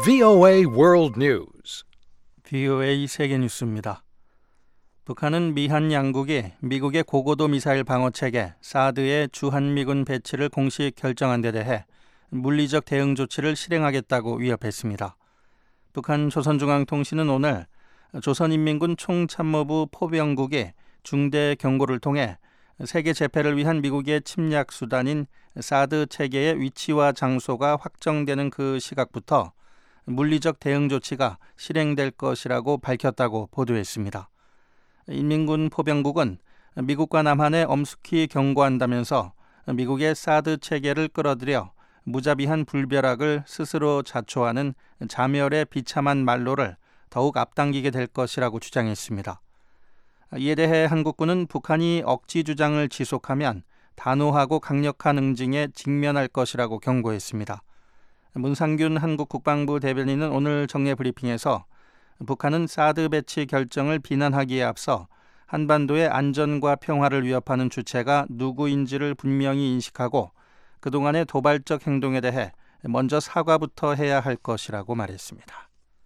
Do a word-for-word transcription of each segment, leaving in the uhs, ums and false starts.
브이오에이 World News. 브이오에이 세계뉴스입니다. 북한은 미한 양국이 미국의 고고도 미사일 방어체계 사드의 주한미군 배치를 공식 결정한 데 대해 물리적 대응 조치를 실행하겠다고 위협했습니다. 북한 조선중앙통신은 오늘 조선인민군 총참모부 포병국이 중대 경고를 통해 세계 재패를 위한 미국의 침략 수단인 사드 체계의 위치와 장소가 확정되는 그 시각부터 물리적 대응 조치가 실행될 것이라고 밝혔다고 보도했습니다. 인민군 포병국은 미국과 남한에 엄숙히 경고한다면서 미국의 사드 체계를 끌어들여 무자비한 불벼락을 스스로 자초하는 자멸의 비참한 말로를 더욱 앞당기게 될 것이라고 주장했습니다. 이에 대해 한국군은 북한이 억지 주장을 지속하면 단호하고 강력한 응징에 직면할 것이라고 경고했습니다. 문상균 한국 국방부 대변인은 오늘 정례 브리핑에서 북한은 사드 배치 결정을 비난하기에 앞서 한반도의 안전과 평화를 위협하는 주체가 누구인지를 분명히 인식하고 그동안의 도발적 행동에 대해 먼저 사과부터 해야 할 것이라고 말했습니다.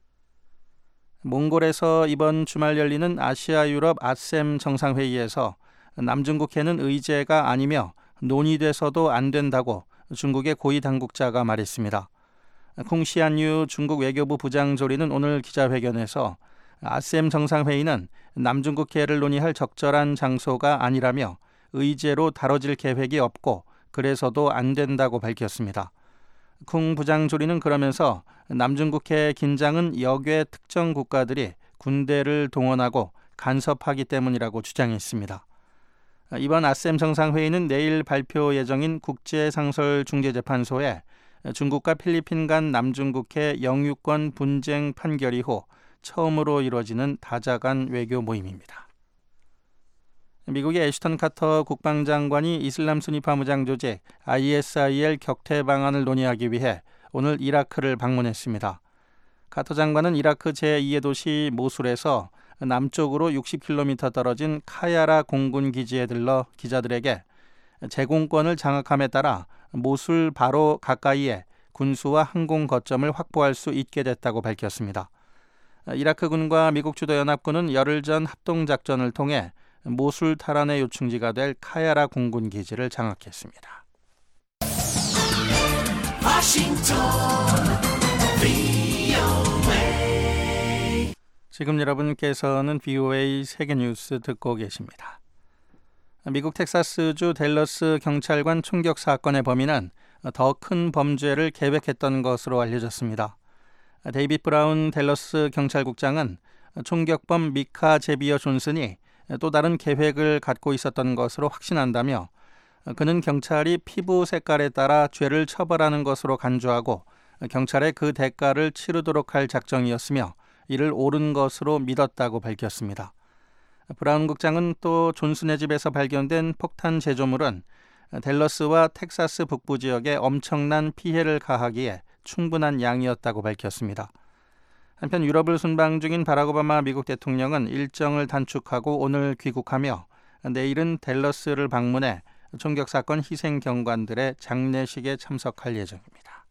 몽골에서 이번 주말 열리는 아시아 유럽 아셈 정상회의에서 남중국해는 의제가 아니며 논의돼서도 안 된다고 중국의 고위 당국자가 말했습니다. 콩시안유 중국 외교부 부장조리는 오늘 기자회견에서 아셈 정상회의는 남중국해를 논의할 적절한 장소가 아니라며 의제로 다뤄질 계획이 없고 그래서도 안 된다고 밝혔습니다. 쿵 부장조리는 그러면서 남중국해 긴장은 역외 특정 국가들이 군대를 동원하고 간섭하기 때문이라고 주장했습니다. 이번 아셈 정상회의는 내일 발표 예정인 국제상설중재재판소에 중국과 필리핀 간 남중국해 영유권 분쟁 판결 이후 처음으로 이뤄지는 다자간 외교 모임입니다. 미국의 애슈턴 카터 국방장관이 이슬람 순위파 무장 조직 아이에스아이엘 격퇴 방안을 논의하기 위해 오늘 이라크를 방문했습니다. 카터 장관은 이라크 제이의 도시 모술에서 남쪽으로 육십 킬로미터 떨어진 카야라 공군 기지에 들러 기자들에게 제공권을 장악함에 따라 모술 바로 가까이에 군수와 항공 거점을 확보할 수 있게 됐다고 밝혔습니다. 이라크군과 미국 주도 연합군은 열흘 전 합동작전을 통해 모술 탈환의 요충지가 될 카야라 공군 기지를 장악했습니다. 워싱턴 브이오에이. 지금 여러분께서는 브이오에이 세계뉴스 듣고 계십니다. 미국 텍사스주 댈러스 경찰관 총격 사건의 범인은 더 큰 범죄를 계획했던 것으로 알려졌습니다. 데이빗 브라운 댈러스 경찰국장은 총격범 미카 제비어 존슨이 또 다른 계획을 갖고 있었던 것으로 확신한다며 그는 경찰이 피부 색깔에 따라 죄를 처벌하는 것으로 간주하고 경찰에 그 대가를 치르도록 할 작정이었으며 이를 옳은 것으로 믿었다고 밝혔습니다. 브라운 국장은 또 존슨의 집에서 발견된 폭탄 제조물은 댈러스와 텍사스 북부 지역에 엄청난 피해를 가하기에 충분한 양이었다고 밝혔습니다. 한편 유럽을 순방 중인 바락 오바마 미국 대통령은 일정을 단축하고 오늘 귀국하며 내일은 댈러스를 방문해 총격 사건 희생 경관들의 장례식에 참석할 예정입니다.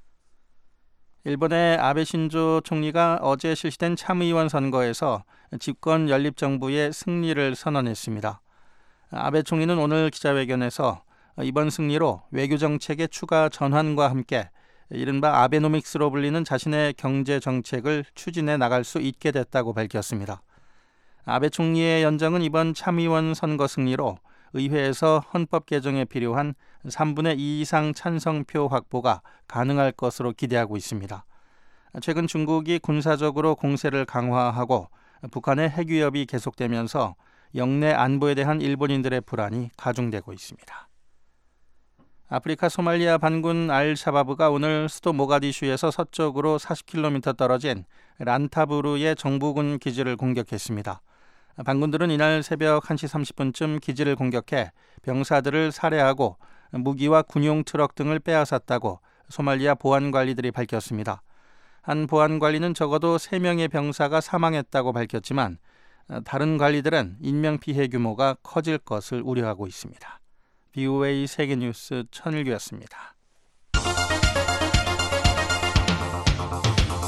일본의 아베 신조 총리가 어제 실시된 참의원 선거에서 집권 연립정부의 승리를 선언했습니다. 아베 총리는 오늘 기자회견에서 이번 승리로 외교정책의 추가 전환과 함께 이른바 아베노믹스로 불리는 자신의 경제정책을 추진해 나갈 수 있게 됐다고 밝혔습니다. 아베 총리의 연정은 이번 참의원 선거 승리로 의회에서 헌법 개정에 필요한 삼분의 이 이상 찬성표 확보가 가능할 것으로 기대하고 있습니다. 최근 중국이 군사적으로 공세를 강화하고 북한의 핵위협이 계속되면서 영내 안보에 대한 일본인들의 불안이 가중되고 있습니다. 아프리카 소말리아 반군 알샤바브가 오늘 수도 모가디슈에서 서쪽으로 사십 킬로미터 떨어진 란타부르의 정부군 기지를 공격했습니다. 반군들은 이날 새벽 한 시 삼십 분쯤 기지를 공격해 병사들을 살해하고 무기와 군용 트럭 등을 빼앗았다고 소말리아 보안관리들이 밝혔습니다. 한 보안관리는 적어도 세 명의 병사가 사망했다고 밝혔지만 다른 관리들은 인명피해 규모가 커질 것을 우려하고 있습니다. 브이오에이 세계뉴스 천일규였습니다.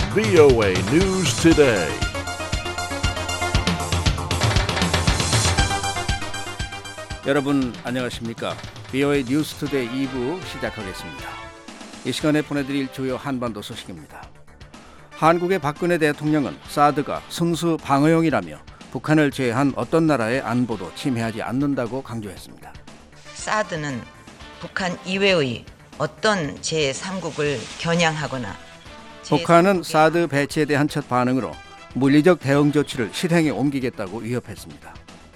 브이오에이 News Today. 여러분 안녕하십니까? 브이오에이 뉴스 투데이 이 부 시작하겠습니다. 이 시간에 보내드릴 주요 한반도 소식입니다. 한국의 박근혜 대통령은 사드가 순수 방어용이라며 북한을 제외한 어떤 나라의 안보도 침해하지 않는다고 강조했습니다. 사드는 북한 이외의 어떤 제삼국을 겨냥하거나 북한은 사드 배치에 대한 첫 반응으로 물리적 대응 조치를 실행에 옮기겠다고 위협했습니다.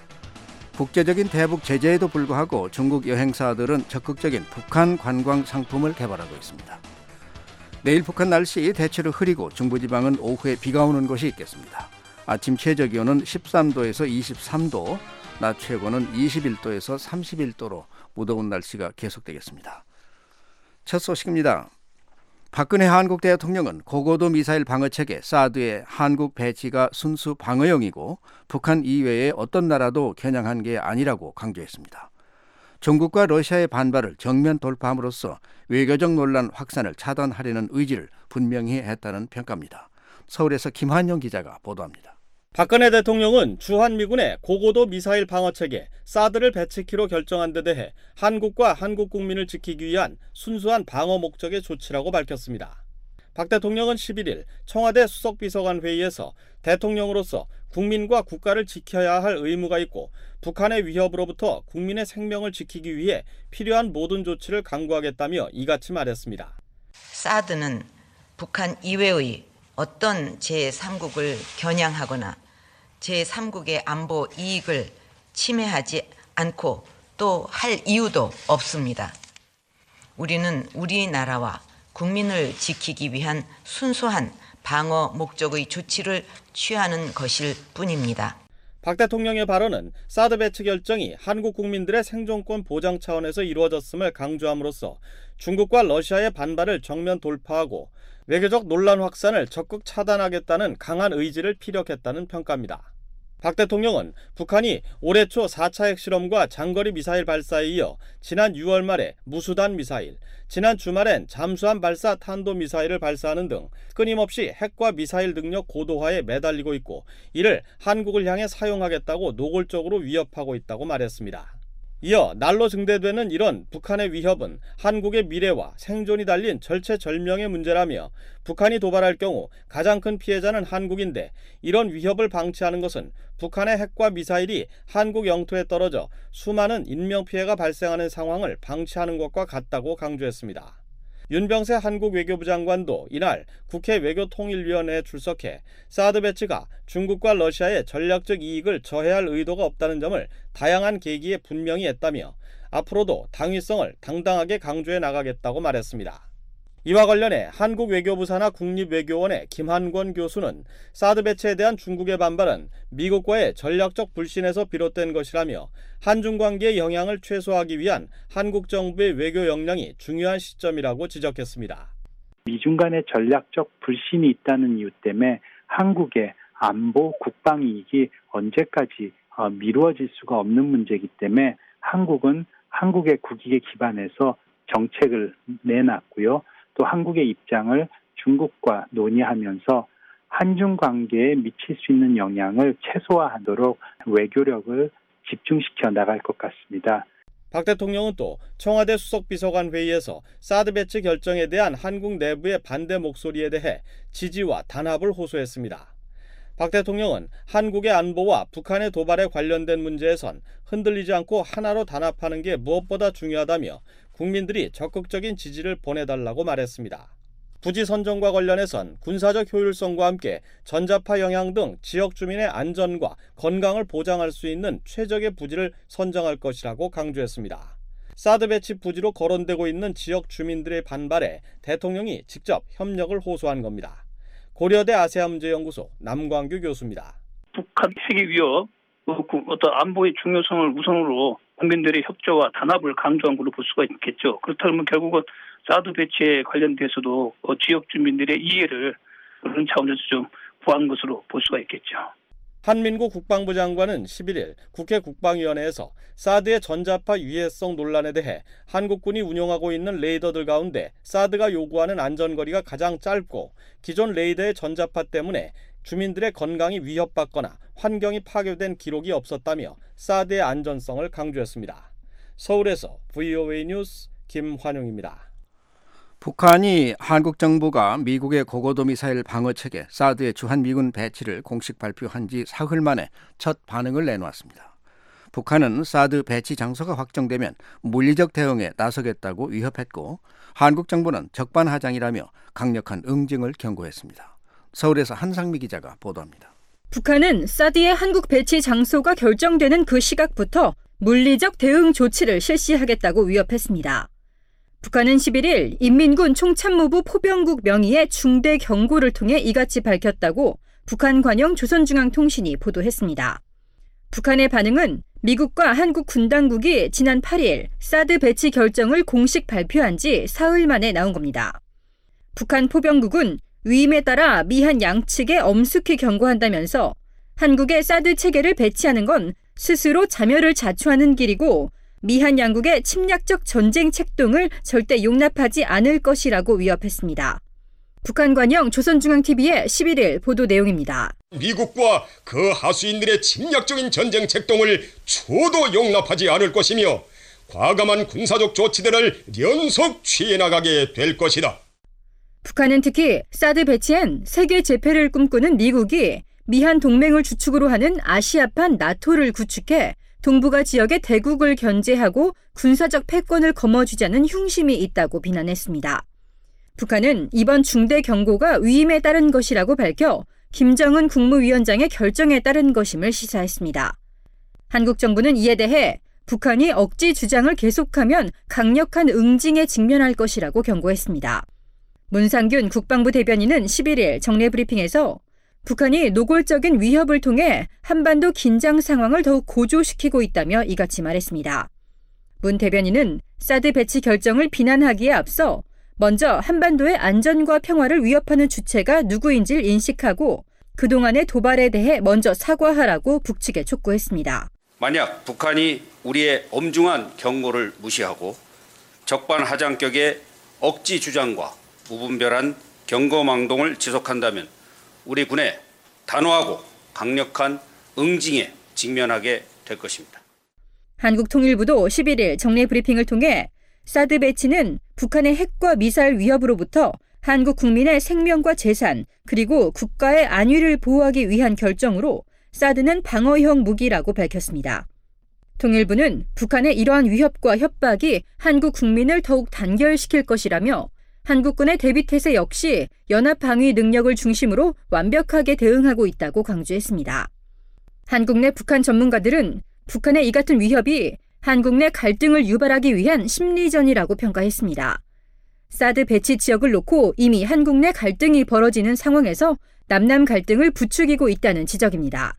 국제적인 대북 제재에도 불구하고 중국 여행사들은 적극적인 북한 관광 상품을 개발하고 있습니다. 내일 북한 날씨 대체로 흐리고 중부지방은 오후에 비가 오는 곳이 있겠습니다. 아침 최저기온은 십삼 도에서 이십삼 도, 낮 최고는 이십일 도에서 삼십일 도로 무더운 날씨가 계속되겠습니다. 첫 소식입니다. 박근혜 한국 대통령은 고고도 미사일 방어체계 사드의 한국 배치가 순수 방어용이고 북한 이외의 어떤 나라도 겨냥한 게 아니라고 강조했습니다. 중국과 러시아의 반발을 정면 돌파함으로써 외교적 논란 확산을 차단하려는 의지를 분명히 했다는 평가입니다. 서울에서 김한영 기자가 보도합니다. 박근혜 대통령은 주한미군의 고고도 미사일 방어체계 사드를 배치키로 결정한 데 대해 한국과 한국 국민을 지키기 위한 순수한 방어 목적의 조치라고 밝혔습니다. 박 대통령은 십일 일 청와대 수석비서관 회의에서 대통령으로서 국민과 국가를 지켜야 할 의무가 있고 북한의 위협으로부터 국민의 생명을 지키기 위해 필요한 모든 조치를 강구하겠다며 이같이 말했습니다. 사드는 북한 이외의 어떤 제삼국을 겨냥하거나 제삼국의 안보 이익을 침해하지 않고 또 할 이유도 없습니다. 우리는 우리나라와 국민을 지키기 위한 순수한 방어 목적의 조치를 취하는 것일 뿐입니다. 박 대통령의 발언은 사드 배치 결정이 한국 국민들의 생존권 보장 차원에서 이루어졌음을 강조함으로써 중국과 러시아의 반발을 정면 돌파하고 외교적 논란 확산을 적극 차단하겠다는 강한 의지를 피력했다는 평가입니다. 박 대통령은 북한이 올해 초 사 차 핵실험과 장거리 미사일 발사에 이어 지난 유월 말에 무수단 미사일, 지난 주말엔 잠수함 발사 탄도미사일을 발사하는 등 끊임없이 핵과 미사일 능력 고도화에 매달리고 있고 이를 한국을 향해 사용하겠다고 노골적으로 위협하고 있다고 말했습니다. 이어 날로 증대되는 이런 북한의 위협은 한국의 미래와 생존이 달린 절체절명의 문제라며 북한이 도발할 경우 가장 큰 피해자는 한국인데 이런 위협을 방치하는 것은 북한의 핵과 미사일이 한국 영토에 떨어져 수많은 인명피해가 발생하는 상황을 방치하는 것과 같다고 강조했습니다. 윤병세 한국 외교부 장관도 이날 국회 외교통일위원회에 출석해 사드 배치가 중국과 러시아의 전략적 이익을 저해할 의도가 없다는 점을 다양한 계기에 분명히 했다며 앞으로도 당위성을 당당하게 강조해 나가겠다고 말했습니다. 이와 관련해 한국 외교부 산하 국립외교원의 김한권 교수는 사드 배치에 대한 중국의 반발은 미국과의 전략적 불신에서 비롯된 것이라며 한중 관계의 영향을 최소화하기 위한 한국 정부의 외교 역량이 중요한 시점이라고 지적했습니다. 미중 간의 전략적 불신이 있다는 이유 때문에 한국의 안보, 국방 이익이 언제까지 미루어질 수가 없는 문제이기 때문에 한국은 한국의 국익에 기반해서 정책을 내놨고요. 또 한국의 입장을 중국과 논의하면서 한중 관계에 미칠 수 있는 영향을 최소화하도록 외교력을 집중시켜 나갈 것 같습니다. 박 대통령은 또 청와대 수석비서관 회의에서 사드 배치 결정에 대한 한국 내부의 반대 목소리에 대해 지지와 단합을 호소했습니다. 박 대통령은 한국의 안보와 북한의 도발에 관련된 문제에선 흔들리지 않고 하나로 단합하는 게 무엇보다 중요하다며 국민들이 적극적인 지지를 보내달라고 말했습니다. 부지 선정과 관련해선 군사적 효율성과 함께 전자파 영향 등 지역 주민의 안전과 건강을 보장할 수 있는 최적의 부지를 선정할 것이라고 강조했습니다. 사드 배치 부지로 거론되고 있는 지역 주민들의 반발에 대통령이 직접 협력을 호소한 겁니다. 고려대 아세아문제연구소 남광규 교수입니다. 북한 핵의 위협, 어떤 안보의 중요성을 우선으로 국민들의 협조와 단합을 강조한 걸로 볼 수가 있겠죠. 그렇다면 결국은 사드 배치에 관련돼서도 지역 주민들의 이해를 그런 차원에서 좀 구한 것으로 볼 수가 있겠죠. 한민구 국방부 장관은 십일 일 국회 국방위원회에서 사드의 전자파 유해성 논란에 대해 한국군이 운용하고 있는 레이더들 가운데 사드가 요구하는 안전거리가 가장 짧고 기존 레이더의 전자파 때문에 주민들의 건강이 위협받거나 환경이 파괴된 기록이 없었다며 사드의 안전성을 강조했습니다. 서울에서 브이오에이 뉴스 김환용입니다. 북한이 한국 정부가 미국의 고고도 미사일 방어체계 사드의 주한미군 배치를 공식 발표한 지 사흘 만에 첫 반응을 내놓았습니다. 북한은 사드 배치 장소가 확정되면 물리적 대응에 나서겠다고 위협했고 한국 정부는 적반하장이라며 강력한 응징을 경고했습니다. 서울에서 한상미 기자가 보도합니다. 북한은 사드의 한국 배치 장소가 결정되는 그 시각부터 물리적 대응 조치를 실시하겠다고 위협했습니다. 북한은 십일 일 인민군 총참모부 포병국 명의의 중대 경고를 통해 이같이 밝혔다고 북한 관영 조선중앙통신이 보도했습니다. 북한의 반응은 미국과 한국 군 당국이 지난 팔 일 사드 배치 결정을 공식 발표한 지 사흘 만에 나온 겁니다. 북한 포병국은 위임에 따라 미한 양측에 엄숙히 경고한다면서 한국의 사드 체계를 배치하는 건 스스로 자멸을 자초하는 길이고 미한 양국의 침략적 전쟁 책동을 절대 용납하지 않을 것이라고 위협했습니다. 북한 관영 조선중앙티비의 십일 일 보도 내용입니다. 미국과 그 하수인들의 침략적인 전쟁 책동을 초도 용납하지 않을 것이며 과감한 군사적 조치들을 연속 취해 나가게 될 것이다. 북한은 특히 사드 배치엔 세계 재패를 꿈꾸는 미국이 미한 동맹을 주축으로 하는 아시아판 나토를 구축해 동북아 지역의 대국을 견제하고 군사적 패권을 거머쥐자는 흉심이 있다고 비난했습니다. 북한은 이번 중대 경고가 위임에 따른 것이라고 밝혀 김정은 국무위원장의 결정에 따른 것임을 시사했습니다. 한국 정부는 이에 대해 북한이 억지 주장을 계속하면 강력한 응징에 직면할 것이라고 경고했습니다. 문상균 국방부 대변인은 십일 일 정례 브리핑에서 북한이 노골적인 위협을 통해 한반도 긴장 상황을 더욱 고조시키고 있다며 이같이 말했습니다. 문 대변인은 사드 배치 결정을 비난하기에 앞서 먼저 한반도의 안전과 평화를 위협하는 주체가 누구인지를 인식하고 그동안의 도발에 대해 먼저 사과하라고 북측에 촉구했습니다. 만약 북한이 우리의 엄중한 경고를 무시하고 적반하장격의 억지 주장과 무분별한 경고망동을 지속한다면 우리 군의 단호하고 강력한 응징에 직면하게 될 것입니다. 한국통일부도 십일 일 정례 브리핑을 통해 사드 배치는 북한의 핵과 미사일 위협으로부터 한국 국민의 생명과 재산 그리고 국가의 안위를 보호하기 위한 결정으로 사드는 방어형 무기라고 밝혔습니다. 통일부는 북한의 이러한 위협과 협박이 한국 국민을 더욱 단결시킬 것이라며 한국군의 대비태세 역시 연합방위 능력을 중심으로 완벽하게 대응하고 있다고 강조했습니다. 한국 내 북한 전문가들은 북한의 이 같은 위협이 한국 내 갈등을 유발하기 위한 심리전이라고 평가했습니다. 사드 배치 지역을 놓고 이미 한국 내 갈등이 벌어지는 상황에서 남남 갈등을 부추기고 있다는 지적입니다.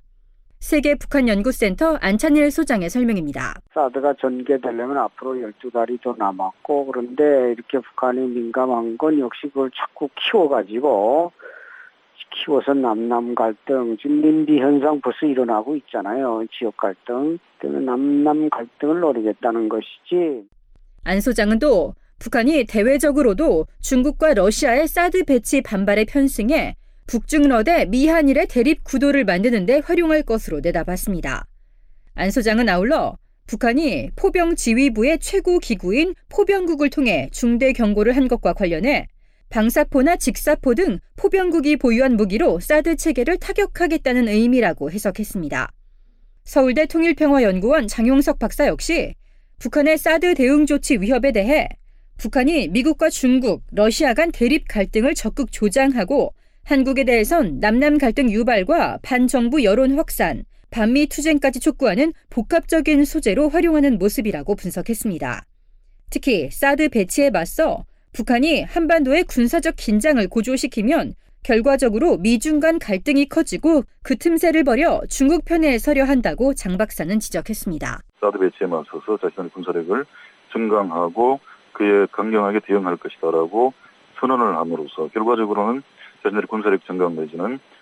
세계북한연구센터 안찬일 소장의 설명입니다. 사드가 전개되려면 앞으로 열두 달이 더 남았고 그런데 이렇게 북한이 민감한 건 역시 그걸 자꾸 키워가지고 키워서 남남 갈등, 지금 민비 현상 벌써 일어나고 있잖아요. 지역 갈등. 때문에 남남 갈등을 노리겠다는 것이지. 안 소장은 또 북한이 대외적으로도 중국과 러시아의 사드 배치 반발에 편승해 북중러대 미한일의 대립 구도를 만드는 데 활용할 것으로 내다봤습니다. 안 소장은 아울러 북한이 포병 지휘부의 최고 기구인 포병국을 통해 중대 경고를 한 것과 관련해 방사포나 직사포 등 포병국이 보유한 무기로 사드 체계를 타격하겠다는 의미라고 해석했습니다. 서울대 통일평화연구원 장용석 박사 역시 북한의 사드 대응 조치 위협에 대해 북한이 미국과 중국, 러시아 간 대립 갈등을 적극 조장하고 한국에 대해선 남남 갈등 유발과 반정부 여론 확산, 반미 투쟁까지 촉구하는 복합적인 소재로 활용하는 모습이라고 분석했습니다. 특히 사드 배치에 맞서 북한이 한반도의 군사적 긴장을 고조시키면 결과적으로 미중 간 갈등이 커지고 그 틈새를 버려 중국 편에 서려 한다고 장 박사는 지적했습니다. 사드 배치에 맞서서 자신의 군사력을 증강하고 그에 강경하게 대응할 것이다라고 선언을 함으로써 결과적으로는 자신들의 군사력 증강 내지는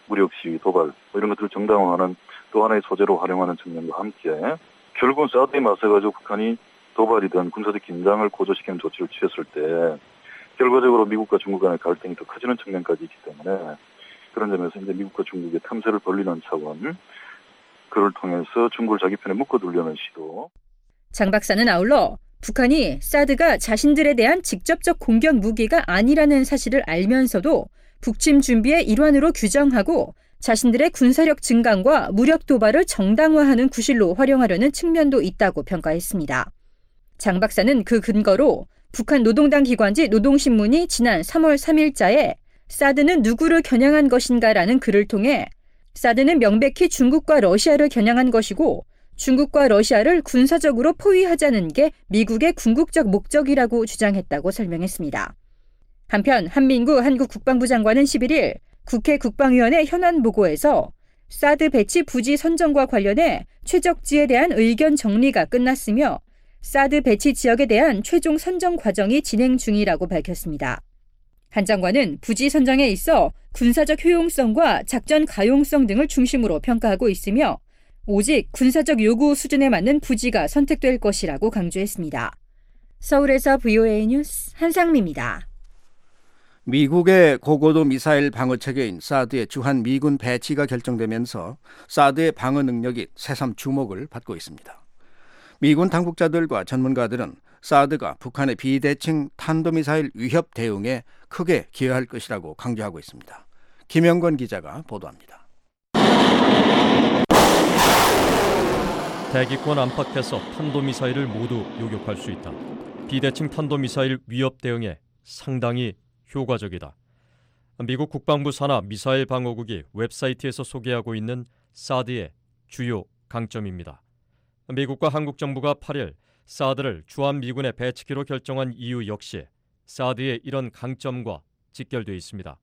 무력 시위, 도발 뭐 이런 것들을 정당화하는 또 하나의 소재로 활용하는 측면과 함께 결국은 사드에 맞서가지고 북한이 도발이든 군사적 긴장을 고조시키는 조치를 취했을 때 결과적으로 미국과 중국 간의 갈등이 더 커지는 측면까지 있기 때문에 그런 점에서 이제 미국과 중국의 탐세를 벌리는 차원, 그를 통해서 중국을 자기 편에 묶어두려는 시도. 장 박사는 아울러 북한이 사드가 자신들에 대한 직접적 공격 무기가 아니라는 사실을 알면서도 북침 준비의 일환으로 규정하고 자신들의 군사력 증강과 무력 도발을 정당화하는 구실로 활용하려는 측면도 있다고 평가했습니다. 장 박사는 그 근거로 북한 노동당 기관지 노동신문이 지난 삼월 삼일자에 사드는 누구를 겨냥한 것인가라는 글을 통해 사드는 명백히 중국과 러시아를 겨냥한 것이고 중국과 러시아를 군사적으로 포위하자는 게 미국의 궁극적 목적이라고 주장했다고 설명했습니다. 한편 한민구 한국 국방부 장관은 십일일 국회 국방위원회 현안 보고에서 사드 배치 부지 선정과 관련해 최적지에 대한 의견 정리가 끝났으며 사드 배치 지역에 대한 최종 선정 과정이 진행 중이라고 밝혔습니다. 한 장관은 부지 선정에 있어 군사적 효용성과 작전 가용성 등을 중심으로 평가하고 있으며 오직 군사적 요구 수준에 맞는 부지가 선택될 것이라고 강조했습니다. 서울에서 브이오에이 뉴스 한상미입니다. 미국의 고고도 미사일 방어 체계인 사드의 주한 미군 배치가 결정되면서 사드의 방어 능력이 새삼 주목을 받고 있습니다. 미군 당국자들과 전문가들은 사드가 북한의 비대칭 탄도미사일 위협 대응에 크게 기여할 것이라고 강조하고 있습니다. 김영권 기자가 보도합니다. 대기권 안팎에서 탄도미사일을 모두 요격할 수 있다. 비대칭 탄도미사일 위협 대응에 상당히 효과적이다. 미국 국방부 산하 미사일 방어국이 웹사이트에서 소개하고 있는 사드의 주요 강점입니다. 미국과 한국 정부가 팔일 사드를 주한미군에 배치기로 결정한 이유 역시 사드의 이런 강점과 직결되어 있습니다.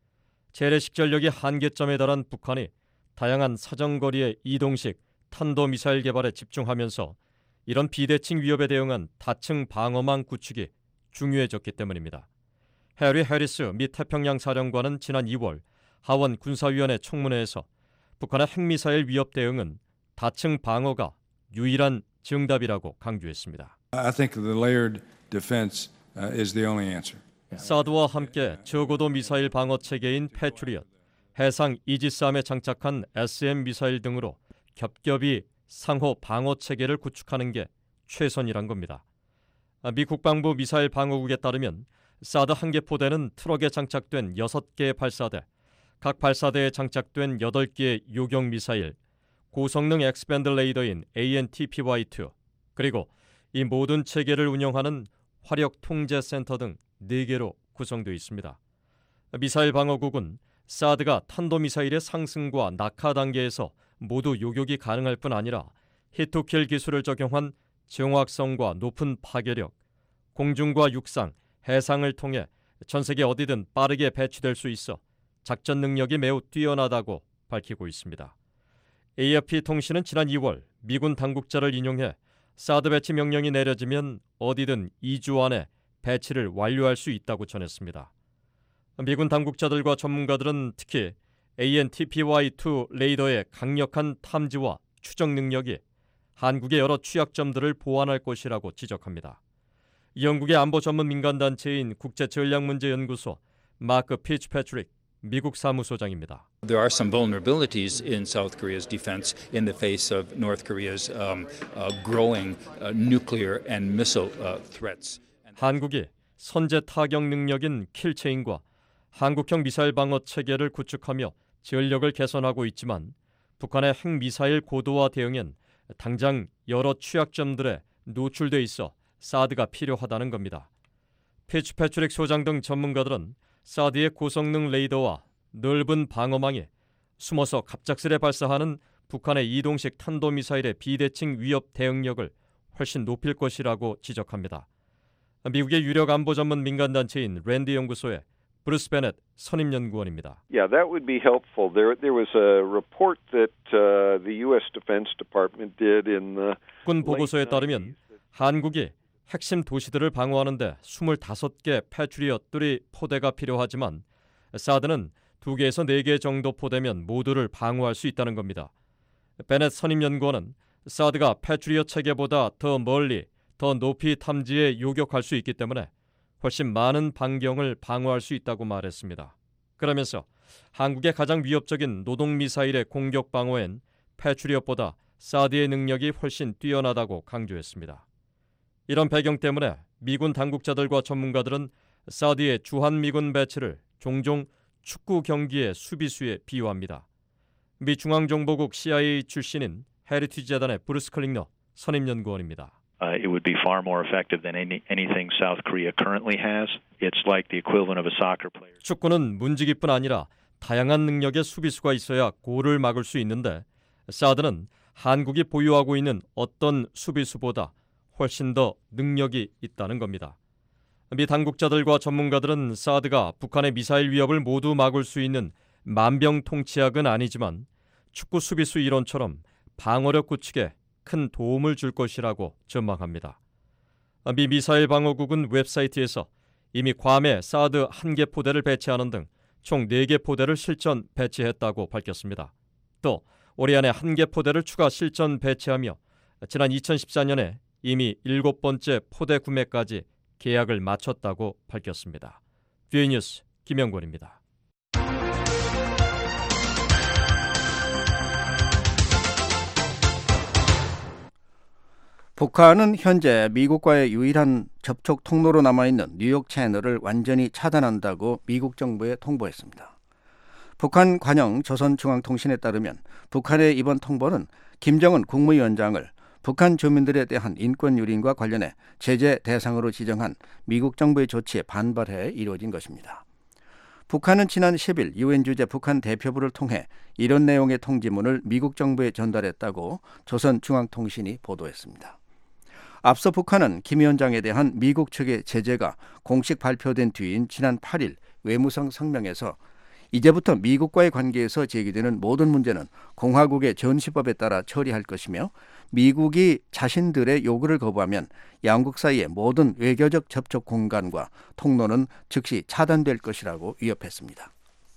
재래식 전력이 한계점에 달한 북한이 다양한 사정거리의 이동식 탄도미사일 개발에 집중하면서 이런 비대칭 위협에 대응한 다층 방어망 구축이 중요해졌기 때문입니다. 해리 해리스 미 태평양 사령관은 지난 이월 하원 군사위원회 청문회에서 북한의 핵미사일 위협 대응은 다층 방어가 유일한 정답이라고 강조했습니다. I think the layered defense is the only answer. 사드와 함께 저고도 미사일 방어 체계인 패트리엇, 해상 이지스함에 장착한 에스엠 미사일 등으로 겹겹이 상호 방어 체계를 구축하는 게 최선이란 겁니다. 미 국방부 미사일 방어국에 따르면 사드 한 개 포대는 트럭에 장착된 여섯 개의 발사대, 각 발사대에 장착된 여덟 개의 요격 미사일, 고성능 엑스밴드 레이더인 에이엔티피와이 투, 그리고 이 모든 체계를 운영하는 화력 통제 센터 등 네 개로 구성되어 있습니다. 미사일 방어국은 사드가 탄도미사일의 상승과 낙하 단계에서 모두 요격이 가능할 뿐 아니라 히트킬 기술을 적용한 정확성과 높은 파괴력, 공중과 육상, 해상을 통해 전 세계 어디든 빠르게 배치될 수 있어 작전 능력이 매우 뛰어나다고 밝히고 있습니다. 에이에프피 통신은 지난 이월 미군 당국자를 인용해 사드 배치 명령이 내려지면 어디든 이 주 안에 배치를 완료할 수 있다고 전했습니다. 미군 당국자들과 전문가들은 특히 에이엔티피와이 투 레이더의 강력한 탐지와 추적 능력이 한국의 여러 취약점들을 보완할 것이라고 지적합니다. 영국의 안보 전문 민간단체인 국제전략문제연구소 마크 피츠패트릭 미국 사무소장입니다. There are some vulnerabilities in South Korea's defense in the face of North Korea's um, uh, growing uh, nuclear and missile uh, threats. 한국이 선제 타격 능력인 킬체인과 한국형 미사일 방어 체계를 구축하며 전력을 개선하고 있지만 북한의 핵미사일 고도화 대응엔 당장 여러 취약점들에 노출돼 있어 사드가 필요하다는 겁니다. 피츠패트릭 소장 등 전문가들은 사드의 고성능 레이더와 넓은 방어망이 숨어서 갑작스레 발사하는 북한의 이동식 탄도미사일의 비대칭 위협 대응력을 훨씬 높일 것이라고 지적합니다. 미국의 유력 안보 전문 민간단체인 랜드 연구소의 브루스 베넷 선임연구원입니다. Yeah, that would be helpful. There, there was a report that uh, the U S Defense Department did in the 군 보고서에 따르면 한국이 핵심 도시들을 방어하는 데 스물다섯 개 패트리엇 포대가 필요하지만 사드는 두 개에서 네 개 정도 포대면 모두를 방어할 수 있다는 겁니다. 베넷 선임연구원은 사드가 패트리엇 체계보다 더 멀리, 더 높이 탐지해 요격할 수 있기 때문에 훨씬 많은 반경을 방어할 수 있다고 말했습니다. 그러면서 한국의 가장 위협적인 노동미사일의 공격 방어엔 패트리엇보다 사드의 능력이 훨씬 뛰어나다고 강조했습니다. 이런 배경 때문에 미군 당국자들과 전문가들은 사드의 주한미군 배치를 종종 축구 경기의 수비수에 비유합니다. 미 중앙정보국 씨아이에이 출신인 헤리티지 재단의 브루스 클링너 선임연구원입니다. Uh, it would be far more effective than any, anything South Korea currently has. It's like the equivalent of a soccer player. 축구는 문지기뿐 아니라 다양한 능력의 수비수가 있어야 골을 막을 수 있는데 사드는 한국이 보유하고 있는 어떤 수비수보다 훨씬 더 능력이 있다는 겁니다. 미 당국자들과 전문가들은 사드가 북한의 미사일 위협을 모두 막을 수 있는 만병통치약은 아니지만 축구 수비수 이론처럼 방어력 구축에 큰 도움을 줄 것이라고 전망합니다. 미 미사일 방어국은 웹사이트에서 이미 괌에 사드 한 개 포대를 배치하는 등 총 네 개 포대를 실전 배치했다고 밝혔습니다. 또 올해 안에 한 개 포대를 추가 실전 배치하며 지난 이천십사 년에 이미 일곱 번째 포대 구매까지 계약을 마쳤다고 밝혔습니다. 뷰이 뉴스 김영권입니다. 북한은 현재 미국과의 유일한 접촉 통로로 남아있는 뉴욕 채널을 완전히 차단한다고 미국 정부에 통보했습니다. 북한 관영 조선중앙통신에 따르면 북한의 이번 통보는 김정은 국무위원장을 북한 주민들에 대한 인권 유린과 관련해 제재 대상으로 지정한 미국 정부의 조치에 반발해 이루어진 것입니다. 북한은 지난 십 일 유엔 주재 북한 대표부를 통해 이런 내용의 통지문을 미국 정부에 전달했다고 조선중앙통신이 보도했습니다. 앞서 북한은 김 위원장에 대한 미국 측의 제재가 공식 발표된 뒤인 지난 팔 일 외무성 성명에서 이제부터 미국과의 관계에서 제기되는 모든 문제는 공화국의 전시법에 따라 처리할 것이며 미국이 자신들의 요구를 거부하면 양국 사이의 모든 외교적 접촉 공간과 통로는 즉시 차단될 것이라고 위협했습니다.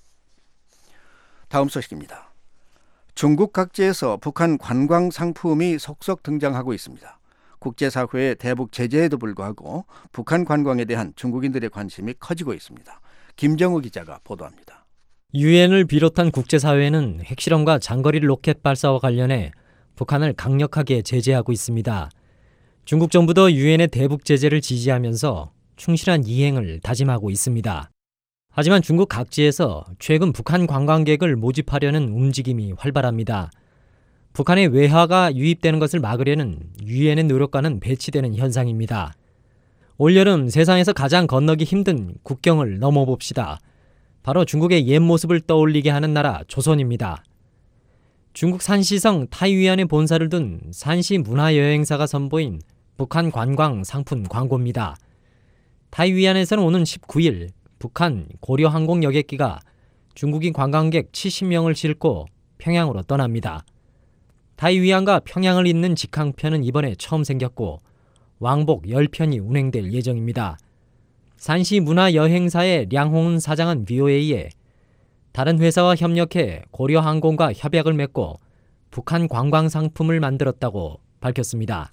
다음 소식입니다. 중국 각지에서 북한 관광 상품이 속속 등장하고 있습니다. 국제사회의 대북 제재에도 불구하고 북한 관광에 대한 중국인들의 관심이 커지고 있습니다. 김정우 기자가 보도합니다. 유엔을 비롯한 국제사회는 핵실험과 장거리 로켓 발사와 관련해 북한을 강력하게 제재하고 있습니다. 중국 정부도 유엔의 대북 제재를 지지하면서 충실한 이행을 다짐하고 있습니다. 하지만 중국 각지에서 최근 북한 관광객을 모집하려는 움직임이 활발합니다. 북한의 외화가 유입되는 것을 막으려는 유엔의 노력과는 배치되는 현상입니다. 올여름 세상에서 가장 건너기 힘든 국경을 넘어봅시다. 바로 중국의 옛 모습을 떠올리게 하는 나라 조선입니다. 중국 산시성 타이위안에 본사를 둔 산시 문화여행사가 선보인 북한 관광 상품 광고입니다. 타이위안에서는 오는 십구 일 북한 고려항공 여객기가 중국인 관광객 칠십 명을 싣고 평양으로 떠납니다. 타이위안과 평양을 잇는 직항편은 이번에 처음 생겼고 왕복 십 편이 운행될 예정입니다. 산시 문화여행사의 량홍은 사장은 브이오에이에 다른 회사와 협력해 고려항공과 협약을 맺고 북한 관광 상품을 만들었다고 밝혔습니다.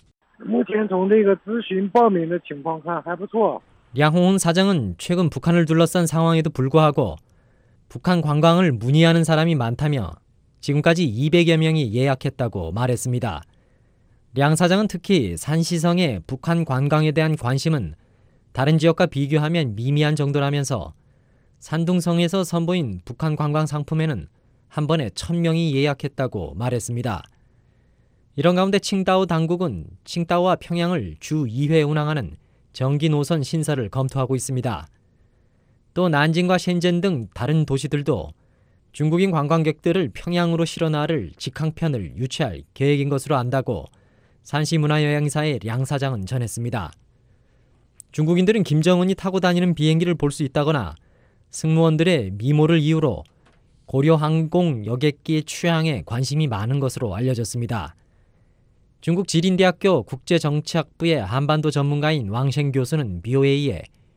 량홍은 사장은 최근 북한을 둘러싼 상황에도 불구하고 북한 관광을 문의하는 사람이 많다며 지금까지 이백여 명이 예약했다고 말했습니다. 량 사장은 특히 산시성의 북한 관광에 대한 관심은 다른 지역과 비교하면 미미한 정도라면서 산둥성에서 선보인 북한 관광 상품에는 한 번에 천 명이 예약했다고 말했습니다. 이런 가운데 칭다오 당국은 칭다오와 평양을 주 이 회 운항하는 정기 노선 신설을 검토하고 있습니다. 또 난징과 셴젠 등 다른 도시들도 중국인 관광객들을 평양으로 실어 나를 직항편을 유치할 계획인 것으로 안다고 산시문화여행사의 량 사장은 전했습니다. 중국인들은 김정은이 타고 다니는 비행기를 볼 수 있다거나 승무원들의 미모를 이유로 고려항공 여객기의 취향에 관심이 많은 것으로 알려졌습니다. 중국 지린대학교 국제정치학부의 한반도 전문가인 왕셴 교수는 브이오에이에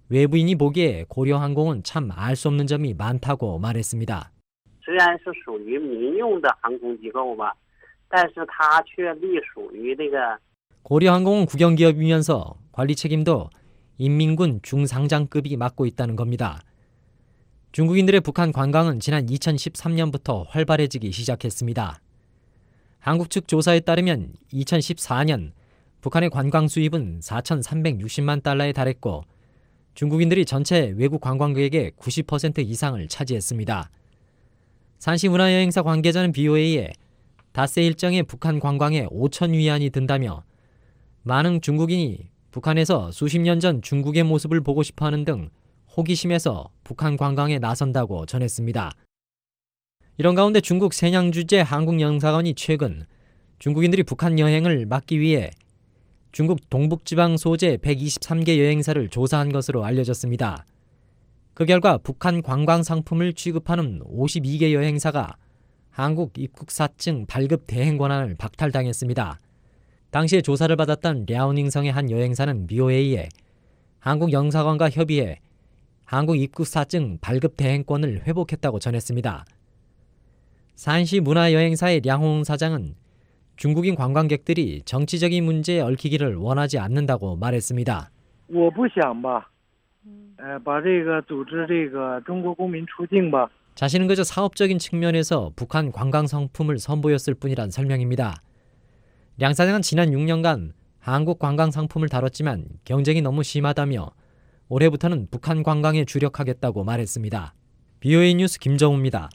외부인이 보기에 고려항공은 참 알 수 없는 점이 많다고 말했습니다. 虽然是属于民用的航空机构吧，但是它却隶属于这个 고려항공은 국영기업이면서 관리 책임도 인민군 중상장급이 맡고 있다는 겁니다. 중국인들의 북한 관광은 지난 이천십삼 년부터 활발해지기 시작했습니다. 한국 측 조사에 따르면 이천십사 년 북한의 관광 수입은 사천삼백육십만 달러에 달했고 중국인들이 전체 외국 관광객의 구십 퍼센트 이상을 차지했습니다. 산시 문화여행사 관계자는 비오에이에 닷새 일정에 북한 관광에 오천 위안이 든다며 많은 중국인이 북한에서 수십 년 전 중국의 모습을 보고 싶어하는 등 호기심에서 북한 관광에 나선다고 전했습니다. 이런 가운데 중국 세냥 주재 한국영사관이 최근 중국인들이 북한 여행을 막기 위해 중국 동북지방 소재 백이십삼 개 여행사를 조사한 것으로 알려졌습니다. 그 결과 북한 관광 상품을 취급하는 오십이 개 여행사가 한국 입국사증 발급 대행 권한을 박탈당했습니다. 당시에 조사를 받았던 랴오닝성의 한 여행사는 비오에이에 한국 영사관과 협의해 한국 입국사증 발급 대행권을 회복했다고 전했습니다. 산시 문화여행사의 량홍 사장은 중국인 관광객들이 정치적인 문제에 얽히기를 원하지 않는다고 말했습니다. 我不想吧，呃，把这个组织这个中国公民出境吧。 자신은 그저 사업적인 측면에서 북한 관광 상품을 선보였을 뿐이란 설명입니다. 량 사장은 지난 육 년간 한국 관광 상품을 다뤘지만 경쟁이 너무 심하다며 올해부터는 북한 관광에 주력하겠다고 말했습니다. 비오에이 뉴스 김정우입니다.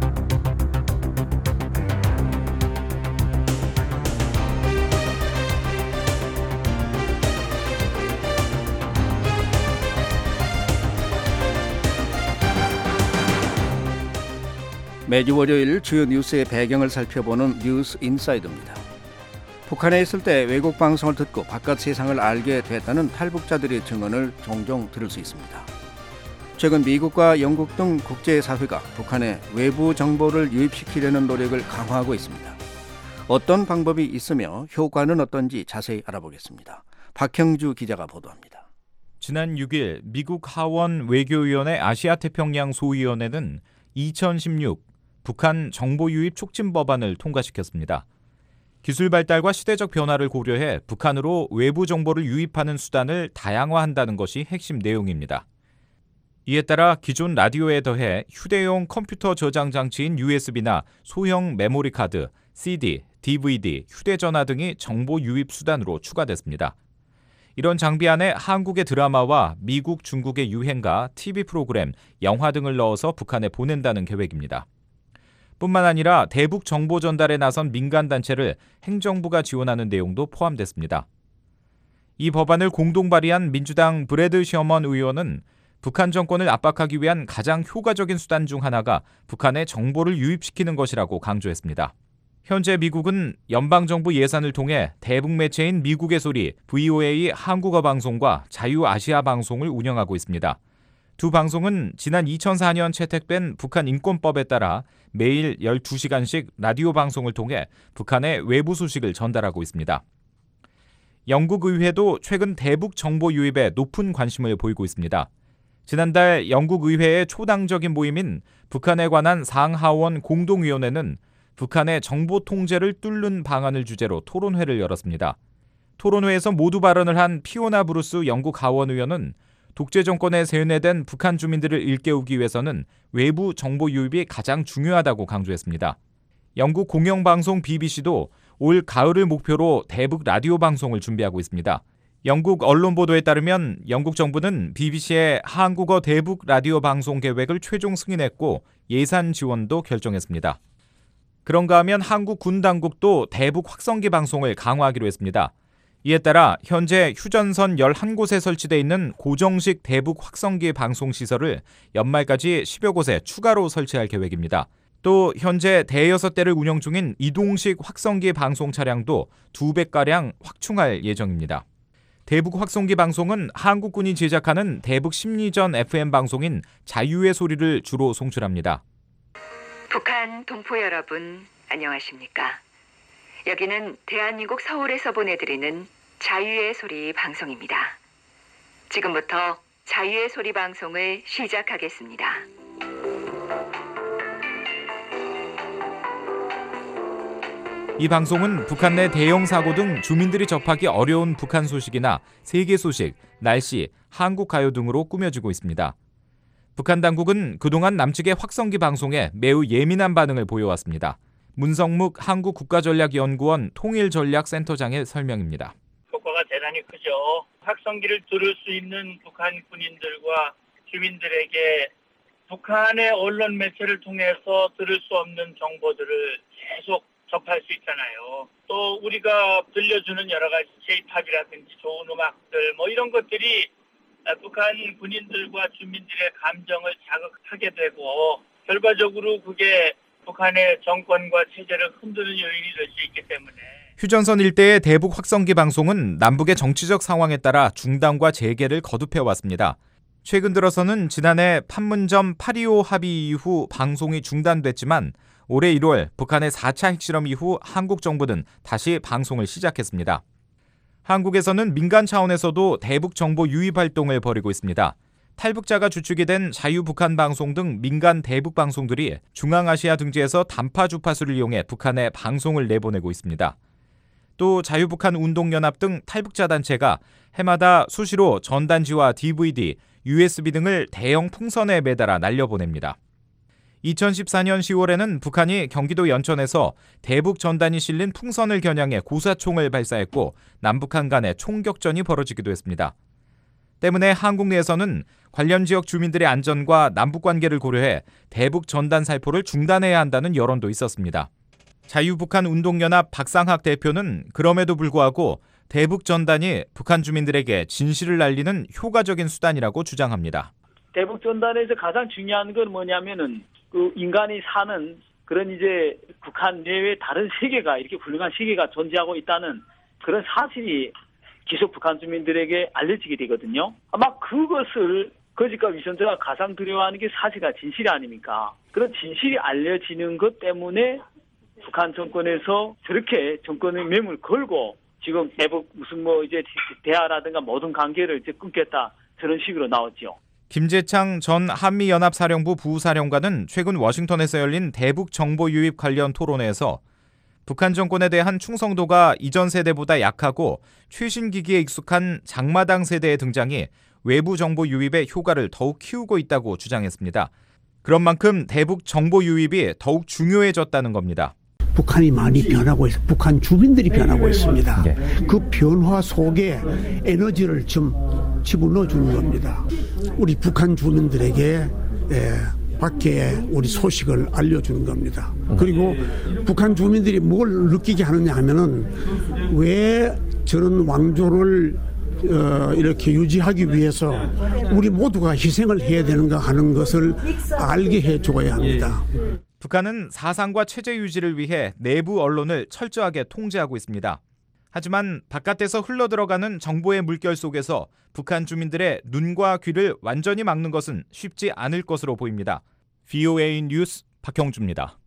매주 월요일 주요 뉴스의 배경을 살펴보는 뉴스 인사이드입니다. 북한에 있을 때 외국 방송을 듣고 바깥 세상을 알게 됐다는 탈북자들의 증언을 종종 들을 수 있습니다. 최근 미국과 영국 등 국제사회가 북한에 외부 정보를 유입시키려는 노력을 강화하고 있습니다. 어떤 방법이 있으며 효과는 어떤지 자세히 알아보겠습니다. 박형주 기자가 보도합니다. 지난 육 일 미국 하원 외교위원회 아시아태평양 소위원회는 이천십육 북한 정보 유입 촉진 법안을 통과시켰습니다. 기술 발달과 시대적 변화를 고려해 북한으로 외부 정보를 유입하는 수단을 다양화한다는 것이 핵심 내용입니다. 이에 따라 기존 라디오에 더해 휴대용 컴퓨터 저장 장치인 유에스비나 소형 메모리 카드, 씨디, 디브이디, 휴대전화 등이 정보 유입 수단으로 추가됐습니다. 이런 장비 안에 한국의 드라마와 미국, 중국의 유행가, 티비 프로그램, 영화 등을 넣어서 북한에 보낸다는 계획입니다. 뿐만 아니라 대북 정보 전달에 나선 민간단체를 행정부가 지원하는 내용도 포함됐습니다. 이 법안을 공동 발의한 민주당 브래드 셔먼 의원은 북한 정권을 압박하기 위한 가장 효과적인 수단 중 하나가 북한에 정보를 유입시키는 것이라고 강조했습니다. 현재 미국은 연방정부 예산을 통해 대북 매체인 미국의 소리 브이오에이 한국어 방송과 자유아시아 방송을 운영하고 있습니다. 두 방송은 지난 이천사 년 채택된 북한 인권법에 따라 매일 열두 시간씩 라디오 방송을 통해 북한의 외부 소식을 전달하고 있습니다. 영국 의회도 최근 대북 정보 유입에 높은 관심을 보이고 있습니다. 지난달 영국 의회의 초당적인 모임인 북한에 관한 상하원 공동위원회는 북한의 정보 통제를 뚫는 방안을 주제로 토론회를 열었습니다. 토론회에서 모두 발언을 한 피오나 브루스 영국 하원 의원은 독재 정권에 세뇌된 북한 주민들을 일깨우기 위해서는 외부 정보 유입이 가장 중요하다고 강조했습니다. 영국 공영방송 비비씨도 올 가을을 목표로 대북 라디오 방송을 준비하고 있습니다. 영국 언론 보도에 따르면 영국 정부는 비비씨의 한국어 대북 라디오 방송 계획을 최종 승인했고 예산 지원도 결정했습니다. 그런가 하면 한국 군 당국도 대북 확성기 방송을 강화하기로 했습니다. 이에 따라 현재 휴전선 열한 곳에 설치되어 있는 고정식 대북 확성기 방송 시설을 연말까지 십여 곳에 추가로 설치할 계획입니다. 또 현재 대여섯 대를 운영 중인 이동식 확성기 방송 차량도 두 배가량 확충할 예정입니다. 대북 확성기 방송은 한국군이 제작하는 대북 심리전 에프엠 방송인 자유의 소리를 주로 송출합니다. 북한 동포 여러분, 안녕하십니까? 여기는 대한민국 서울에서 보내드리는 자유의 소리 방송입니다. 지금부터 자유의 소리 방송을 시작하겠습니다. 이 방송은 북한 내 대형 사고 등 주민들이 접하기 어려운 북한 소식이나 세계 소식, 날씨, 한국 가요 등으로 꾸며지고 있습니다. 북한 당국은 그동안 남측의 확성기 방송에 매우 예민한 반응을 보여왔습니다. 문성묵 한국국가전략연구원 통일전략센터장의 설명입니다. 효과가 대단히 크죠. 확성기를 들을 수 있는 북한 군인들과 주민들에게 북한의 언론 매체를 통해서 들을 수 없는 정보들을 계속 접할 수 있잖아요. 또 우리가 들려주는 여러 가지 J-팝이라든지 좋은 음악들 뭐 이런 것들이 북한 군인들과 주민들의 감정을 자극하게 되고 결과적으로 그게 북한의 정권과 체제를 흔드는 요인이 될 수 있기 때문에 휴전선 일대의 대북 확성기 방송은 남북의 정치적 상황에 따라 중단과 재개를 거듭해왔습니다. 최근 들어서는 지난해 판문점 팔이오 합의 이후 방송이 중단됐지만 올해 일월 북한의 사 차 핵실험 이후 한국 정부는 다시 방송을 시작했습니다. 한국에서는 민간 차원에서도 대북 정보 유입 활동을 벌이고 있습니다. 탈북자가 주축이 된 자유북한 방송 등 민간 대북 방송들이 중앙아시아 등지에서 단파 주파수를 이용해 북한에 방송을 내보내고 있습니다. 또 자유북한 운동연합 등 탈북자 단체가 해마다 수시로 전단지와 디브이디, 유에스비 등을 대형 풍선에 매달아 날려보냅니다. 이천십사 년 시월에는 북한이 경기도 연천에서 대북 전단이 실린 풍선을 겨냥해 고사총을 발사했고 남북한 간의 총격전이 벌어지기도 했습니다. 때문에 한국 내에서는 관련 지역 주민들의 안전과 남북관계를 고려해 대북 전단 살포를 중단해야 한다는 여론도 있었습니다. 자유북한 운동연합 박상학 대표는 그럼에도 불구하고 대북 전단이 북한 주민들에게 진실을 알리는 효과적인 수단이라고 주장합니다. 대북 전단에서 가장 중요한 건 뭐냐면은 그 인간이 사는 그런 이제 북한 내외 다른 세계가 이렇게 훌륭한 세계가 존재하고 있다는 그런 사실이 기속 북한 주민들에게 알려지게 되거든요. 아마 그것을 거짓과 위선자가 가장 두려워하는 게 사실과 진실이 아닙니까? 그런 진실이 알려지는 것 때문에 북한 정권에서 저렇게 정권의 매물 걸고 지금 대북 무슨 뭐 이제 대화라든가 모든 관계를 이제 끊겠다 저런 식으로 나왔죠. 김재창 전 한미연합사령부 부사령관은 최근 워싱턴에서 열린 대북 정보 유입 관련 토론회에서 북한 정권에 대한 충성도가 이전 세대보다 약하고 최신 기기에 익숙한 장마당 세대의 등장이 외부 정보 유입의 효과를 더욱 키우고 있다고 주장했습니다. 그런 만큼 대북 정보 유입이 더욱 중요해졌다는 겁니다. 북한이 많이 변하고 있습니다. 북한 주민들이 변하고 있습니다. 그 변화 속에 에너지를 좀 집어넣어 주는 겁니다. 우리 북한 주민들에게 예, 밖에 우리 소식을 알려주는 겁니다. 그리고 북한 주민들이 뭘 느끼게 하느냐 하면은 왜 저런 왕조를 어, 이렇게 유지하기 위해서 우리 모두가 희생을 해야 되는가 하는 것을 알게 해줘야 합니다. 북한은 사상과 체제 유지를 위해 내부 언론을 철저하게 통제하고 있습니다. 하지만 바깥에서 흘러들어가는 정보의 물결 속에서 북한 주민들의 눈과 귀를 완전히 막는 것은 쉽지 않을 것으로 보입니다. 브이오에이 뉴스 박형주입니다.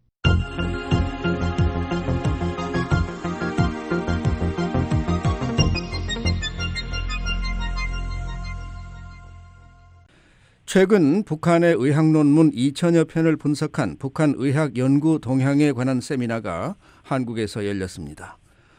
최근 북한의 의학 논문 이천여 편을 분석한 북한 의학 연구 동향에 관한 세미나가 한국에서 열렸습니다.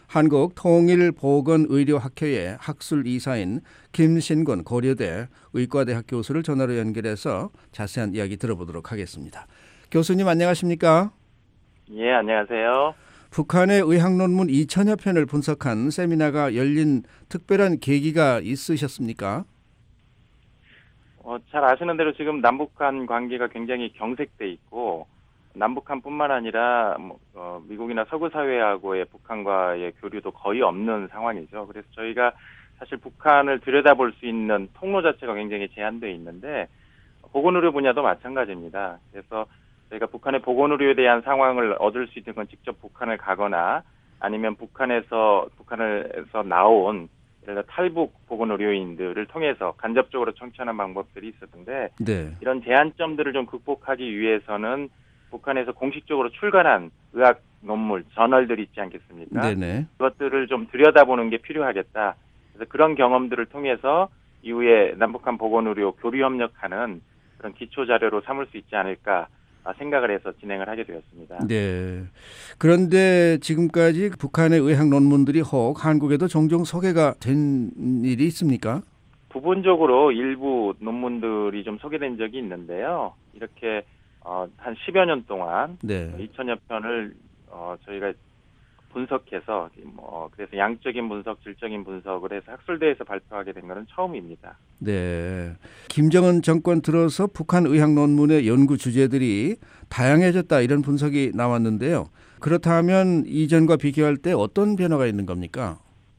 한국통일보건의료학회의 학술 이사인 김신권 고려대 의과대학 교수를 전화로 연결해서 자세한 이야기 들어보도록 하겠습니다. 교수님 안녕하십니까? 예, 안녕하세요. 북한의 의학 논문 이천여 편을 분석한 세미나가 열린 특별한 계기가 있으셨습니까? 어, 잘 아시는 대로 지금 남북한 관계가 굉장히 경색돼 있고 남북한뿐만 아니라 뭐, 어, 미국이나 서구 사회하고의 북한과의 교류도 거의 없는 상황이죠. 그래서 저희가 사실 북한을 들여다볼 수 있는 통로 자체가 굉장히 제한되어 있는데 보건의료 분야도 마찬가지입니다. 그래서 저희가 북한의 보건의료에 대한 상황을 얻을 수 있는 건 직접 북한을 가거나 아니면 북한에서 북한에서 나온 예를 들어 탈북 보건의료인들을 통해서 간접적으로 청취하는 방법들이 있었는데 네. 이런 제한점들을 좀 극복하기 위해서는 북한에서 공식적으로 출간한 의학 논문, 저널들이 있지 않겠습니까? 네네. 그것들을 좀 들여다보는 게 필요하겠다. 그래서 그런 경험들을 통해서 이후에 남북한 보건의료 교류 협력하는 그런 기초 자료로 삼을 수 있지 않을까 생각을 해서 진행을 하게 되었습니다. 네. 그런데 지금까지 북한의 의학 논문들이 혹 한국에도 종종 소개가 된 일이 있습니까? 부분적으로 일부 논문들이 좀 소개된 적이 있는데요. 이렇게 어, 한 십여 년 동안 네. 이천여 편을 어, 저희가 분석해서 뭐 그래서 양적인 분석, 질적인 분석을 해서 학술대에서 발표하게 된 것은 처음입니다. 네. 김정은 정권 들어서 북한 의학 논문의 연구 주제들이 다양해졌다 이런 분석이 나왔는데요. 그렇다면 이전과 비교할 때 어떤 변화가 있는 겁니까?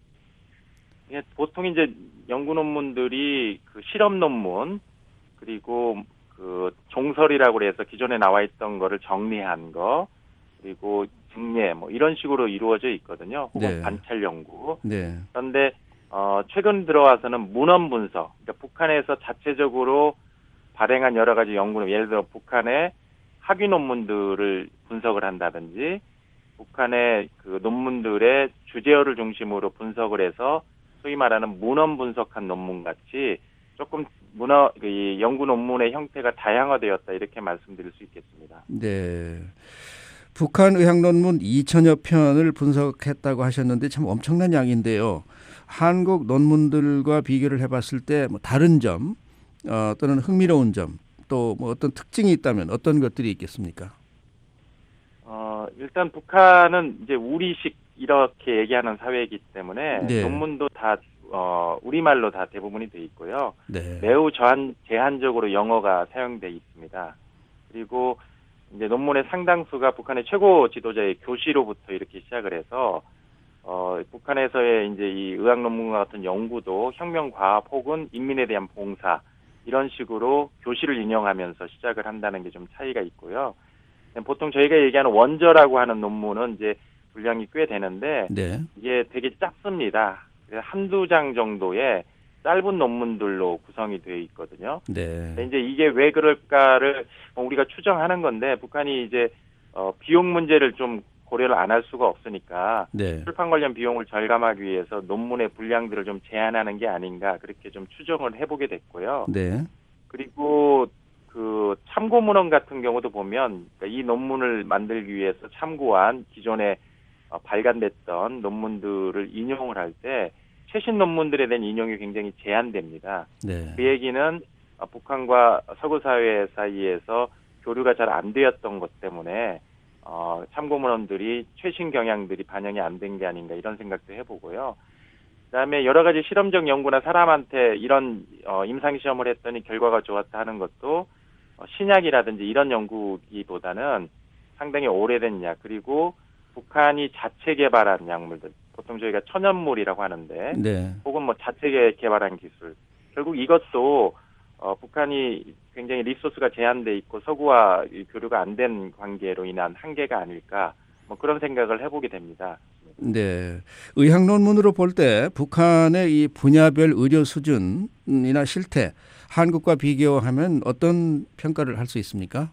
예, 보통 이제 연구 논문들이 그 실험 논문 그리고 그 종설이라고 해서 기존에 나와 있던 거를 정리한 거 그리고 증례 뭐 이런 식으로 이루어져 있거든요. 혹은 네. 관찰 연구. 네. 그런데 어, 최근 들어와서는 문헌 분석. 그러니까 북한에서 자체적으로 발행한 여러 가지 연구는 예를 들어 북한의 학위 논문들을 분석을 한다든지 북한의 그 논문들의 주제어를 중심으로 분석을 해서 소위 말하는 문헌 분석한 논문 같이 조금 문헌 이 연구 논문의 형태가 다양화되었다 이렇게 말씀드릴 수 있겠습니다. 네. 북한 의학 논문 이천여 편을 분석했다고 하셨는데 참 엄청난 양인데요. 한국 논문들과 비교를 해봤을 때 뭐 다른 점 어, 또는 흥미로운 점 또 뭐 어떤 특징이 있다면 어떤 것들이 있겠습니까? 어, 일단 북한은 이제 우리식 이렇게 얘기하는 사회이기 때문에 네. 논문도 다 어, 우리말로 다 대부분이 돼 있고요. 네. 매우 저한, 제한적으로 영어가 사용돼 있습니다. 그리고 이제 논문의 상당수가 북한의 최고 지도자의 교시로부터 이렇게 시작을 해서 어, 북한에서의 이제 이 의학 논문과 같은 연구도 혁명과학 혹은 인민에 대한 봉사 이런 식으로 교시를 인용하면서 시작을 한다는 게 좀 차이가 있고요. 보통 저희가 얘기하는 원저라고 하는 논문은 이제 분량이 꽤 되는데 네. 이게 되게 작습니다. 한두 장 정도의 짧은 논문들로 구성이 되어 있거든요. 네. 이제 이게 왜 그럴까를 우리가 추정하는 건데 북한이 이제 어, 비용 문제를 좀 고려를 안 할 수가 없으니까 네. 출판 관련 비용을 절감하기 위해서 논문의 분량들을 좀 제한하는 게 아닌가 그렇게 좀 추정을 해보게 됐고요. 네. 그리고 그 참고 문헌 같은 경우도 보면 이 논문을 만들기 위해서 참고한 기존에 어, 발간됐던 논문들을 인용을 할 때 최신 논문들에 대한 인용이 굉장히 제한됩니다. 네. 그 얘기는 어, 북한과 서구 사회 사이에서 교류가 잘 안 되었던 것 때문에 어, 참고 문헌들이 최신 경향들이 반영이 안 된 게 아닌가 이런 생각도 해보고요. 그다음에 여러 가지 실험적 연구나 사람한테 이런 어, 임상 시험을 했더니 결과가 좋았다 하는 것도 어, 신약이라든지 이런 연구기보다는 상당히 오래된 약 그리고 북한이 자체 개발한 약물들 보통 저희가 천연물이라고 하는데 네. 혹은 뭐 자체 개발한 기술 결국 이것도 어, 북한이 굉장히 리소스가 제한돼 있고 서구와 교류가 안 된 관계로 인한 한계가 아닐까 뭐 그런 생각을 해보게 됩니다. 네, 의학 논문으로 볼 때 북한의 이 분야별 의료 수준이나 실태 한국과 비교하면 어떤 평가를 할 수 있습니까?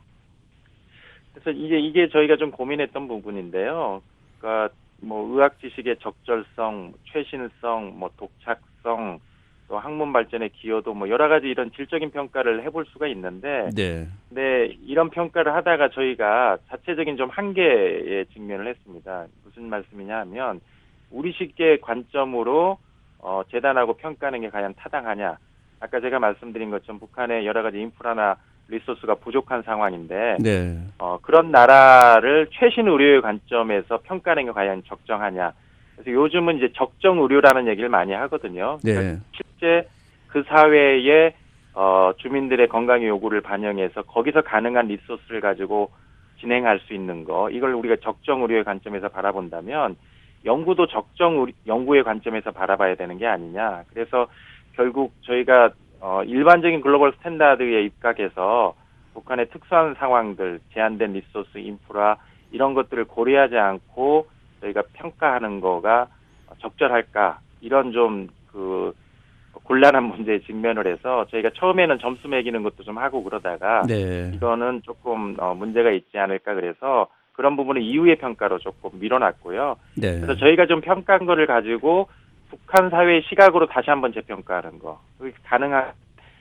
그래서 이게 이게 저희가 좀 고민했던 부분인데요. 그러니까 뭐 의학 지식의 적절성, 최신성, 뭐 독착성, 또 학문 발전의 기여도 뭐 여러 가지 이런 질적인 평가를 해볼 수가 있는데, 네. 근데 이런 평가를 하다가 저희가 자체적인 좀 한계에 직면을 했습니다. 무슨 말씀이냐 하면 우리식의 관점으로 어, 재단하고 평가하는 게 과연 타당하냐? 아까 제가 말씀드린 것처럼 북한의 여러 가지 인프라나 리소스가 부족한 상황인데 네. 어, 그런 나라를 최신 의료의 관점에서 평가하는 게 과연 적정하냐? 그래서 요즘은 이제 적정 의료라는 얘기를 많이 하거든요. 네. 그러니까 실제 그 사회의 어, 주민들의 건강의 요구를 반영해서 거기서 가능한 리소스를 가지고 진행할 수 있는 거, 이걸 우리가 적정 의료의 관점에서 바라본다면 연구도 적정 의료, 연구의 관점에서 바라봐야 되는 게 아니냐. 그래서 결국 저희가 어, 일반적인 글로벌 스탠다드에 입각해서 북한의 특수한 상황들, 제한된 리소스, 인프라 이런 것들을 고려하지 않고 저희가 평가하는 거가 적절할까 이런 좀 그 곤란한 문제에 직면을 해서 저희가 처음에는 점수 매기는 것도 좀 하고 그러다가 네. 이거는 조금 어, 문제가 있지 않을까 그래서 그런 부분을 이후의 평가로 조금 밀어놨고요. 네. 그래서 저희가 좀 평가한 거를 가지고 북한 사회의 시각으로 다시 한번 재평가하는 거. 가능한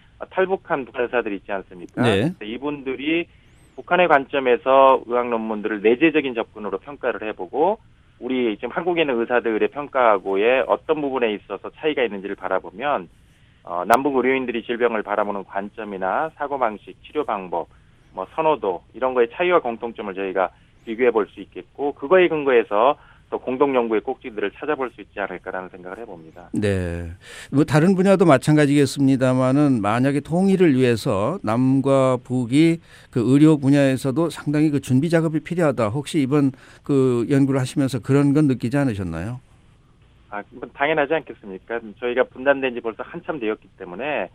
탈북한 북한 의사들 있지 않습니까? 네. 이분들이 북한의 관점에서 의학 논문들을 내재적인 접근으로 평가를 해보고 우리 지금 한국에 있는 의사들의 평가하고의 어떤 부분에 있어서 차이가 있는지를 바라보면 어, 남북 의료인들이 질병을 바라보는 관점이나 사고방식, 치료 방법, 뭐 선호도 이런 거의 차이와 공통점을 저희가 비교해 볼 수 있겠고 그거에 근거해서 또 공동 연구의 꼭지들을 찾아볼 수 있지 않을까라는 생각을 해봅니다. 네, 뭐 다른 분야도 마찬가지겠습니다만은 만약에 통일을 위해서 남과 북이 그 의료 분야에서도 상당히 그 준비 작업이 필요하다. 혹시 이번 그 연구를 하시면서 그런 건 느끼지 않으셨나요? 아, 당연하지 않겠습니까? 저희가 분단된 지 벌써 한참 되었기 때문에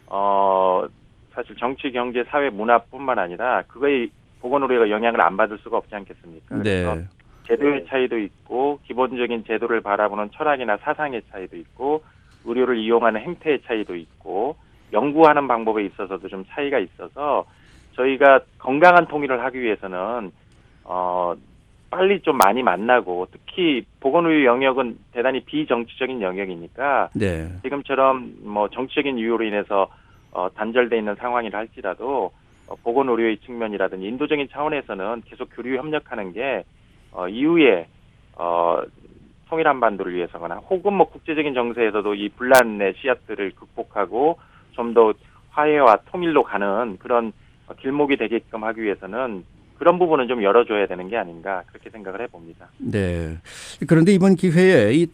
어 사실 정치, 경제, 사회, 문화뿐만 아니라 그거의 보건의료가 영향을 안 받을 수가 없지 않겠습니까? 그래서 네. 제도의 차이도 있고 기본적인 제도를 바라보는 철학이나 사상의 차이도 있고 의료를 이용하는 행태의 차이도 있고 연구하는 방법에 있어서도 좀 차이가 있어서 저희가 건강한 통일을 하기 위해서는 어 빨리 좀 많이 만나고 특히 보건의료 영역은 대단히 비정치적인 영역이니까 네. 지금처럼 뭐 정치적인 이유로 인해서 어, 단절돼 있는 상황이라 할지라도 어, 보건의료의 측면이라든지 인도적인 차원에서는 계속 교류 협력하는 게 어, 이후에 어, 통일 한반도를 위해서거나 혹은 뭐 국제적인 정세에서도 이 분란의 씨앗들을 극복하고 좀 더 화해와 통일로 가는 그런 어, 길목이 되게끔 하기 위해서는 그런 부분은 좀 열어줘야 되는 게 아닌가 그렇게 생각을 해봅니다. 네. 그런데 이번 기회에 이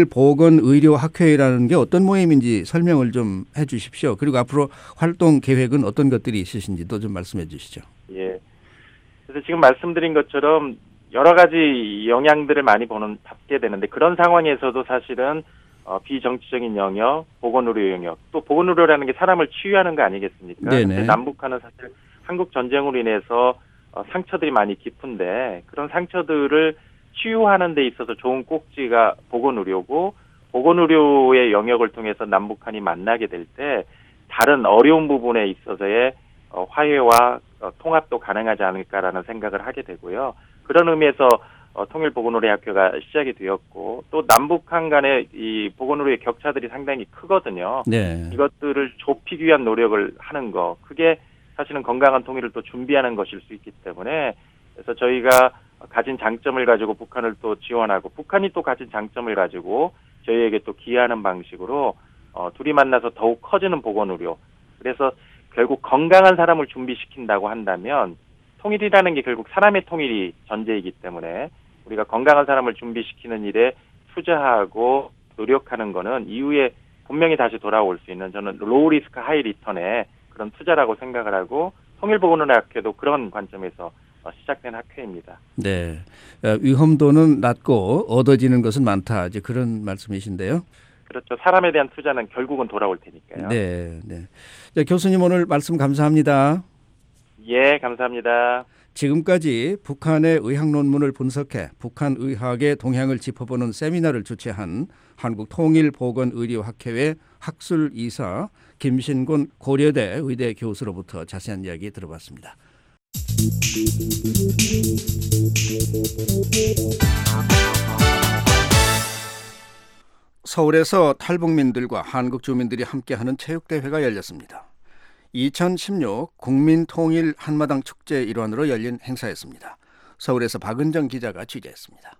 통일보건의료학회라는 게 어떤 모임인지 설명을 좀 해 주십시오. 그리고 앞으로 활동 계획은 어떤 것들이 있으신지도 좀 말씀해 주시죠. 예. 그래서 지금 말씀드린 것처럼 여러 가지 영향들을 많이 보는 받게 되는데 그런 상황에서도 사실은 어, 비정치적인 영역, 보건의료 영역, 또 보건의료라는 게 사람을 치유하는 거 아니겠습니까? 네네. 남북한은 사실 한국 전쟁으로 인해서 어, 상처들이 많이 깊은데 그런 상처들을 치유하는 데 있어서 좋은 꼭지가 보건의료고 보건의료의 영역을 통해서 남북한이 만나게 될 때 다른 어려운 부분에 있어서의 어, 화해와 어, 통합도 가능하지 않을까라는 생각을 하게 되고요. 그런 의미에서 어, 통일보건의료학회가 시작이 되었고 또 남북한 간의 이 보건의료의 격차들이 상당히 크거든요. 네. 이것들을 좁히기 위한 노력을 하는 거 그게 사실은 건강한 통일을 또 준비하는 것일 수 있기 때문에 그래서 저희가 가진 장점을 가지고 북한을 또 지원하고 북한이 또 가진 장점을 가지고 저희에게 또 기여하는 방식으로 어, 둘이 만나서 더욱 커지는 보건의료 그래서 결국 건강한 사람을 준비시킨다고 한다면 통일이라는 게 결국 사람의 통일이 전제이기 때문에 우리가 건강한 사람을 준비시키는 일에 투자하고 노력하는 거는 이후에 분명히 다시 돌아올 수 있는 저는 로우 리스크 하이 리턴의 그런 투자라고 생각을 하고 통일보건의료학회도 그런 관점에서 시작된 학회입니다. 네, 위험도는 낮고 얻어지는 것은 많다. 이제 그런 말씀이신데요. 그렇죠. 사람에 대한 투자는 결국은 돌아올 테니까요. 네, 네. 자, 교수님 오늘 말씀 감사합니다. 예, 감사합니다. 지금까지 북한의 의학 논문을 분석해 북한 의학의 동향을 짚어보는 세미나를 주최한 한국통일보건의료학회의 학술이사 김신곤 고려대 의대 교수로부터 자세한 이야기 들어봤습니다. 서울에서 탈북민들과 한국 주민들이 함께하는 체육대회가 열렸습니다. 이천십육 국민통일 한마당 축제 일환으로 열린 행사였습니다. 서울에서 박은정 기자가 취재했습니다.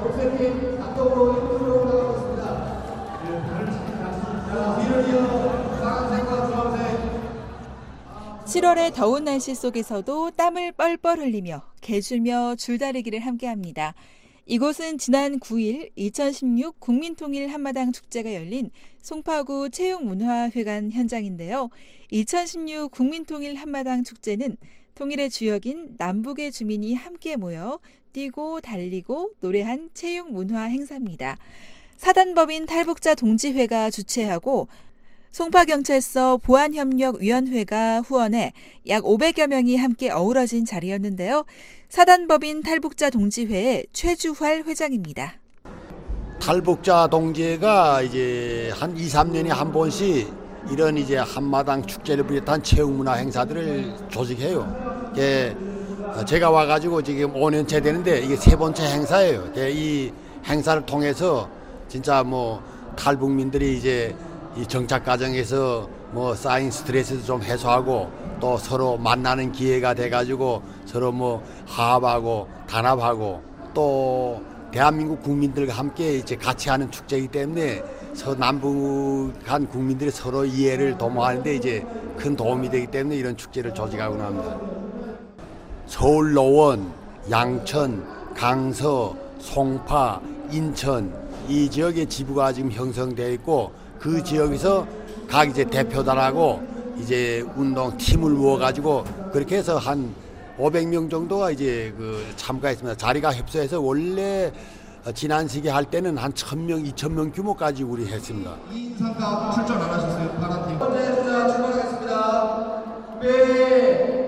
칠월의 더운 날씨 속에서도 땀을 뻘뻘 흘리며 개주며 줄다리기를 함께합니다. 이곳은 지난 구일 이천십육 국민통일 한마당 축제가 열린 송파구 체육문화회관 현장인데요. 이천십육 국민통일 한마당 축제는 통일의 주역인 남북의 주민이 함께 모여 뛰고 달리고 노래한 체육문화 행사입니다. 사단법인 탈북자 동지회가 주최하고 송파경찰서 보안협력위원회가 후원해 약 오백여 명이 함께 어우러진 자리였는데요. 사단법인 탈북자 동지회의 최주활 회장입니다. 탈북자 동지회가 이제 한 이, 삼 년에 한 번씩 이런 이제 한마당 축제를 비롯한 체육문화 행사들을 조직해요. 제가 와가지고 지금 오 년째 되는데 이게 세 번째 행사예요. 이 행사를 통해서 진짜 뭐 탈북민들이 이제 이 정착 과정에서 뭐 쌓인 스트레스도 좀 해소하고 또 서로 만나는 기회가 돼가지고 서로 뭐 화합하고 단합하고 또 대한민국 국민들과 함께 이제 같이 하는 축제이기 때문에 서남북한 국민들이 서로 이해를 도모하는데 이제 큰 도움이 되기 때문에 이런 축제를 조직하곤 합니다. 서울 노원, 양천, 강서, 송파, 인천 이 지역의 지부가 지금 형성되어 있고 그 지역에서 각 이제 대표단하고 이제 운동 팀을 모아가지고 그렇게 해서 한 오백 명 정도가 이제 그 참가했습니다. 자리가 협소해서 원래 지난 시기 할 때는 한 천 명, 이천 명 규모까지 우리 했습니다. 이인삼과 출전 안 하셨어요, 파란팀. 네, 자, 출발하겠습니다. 준비.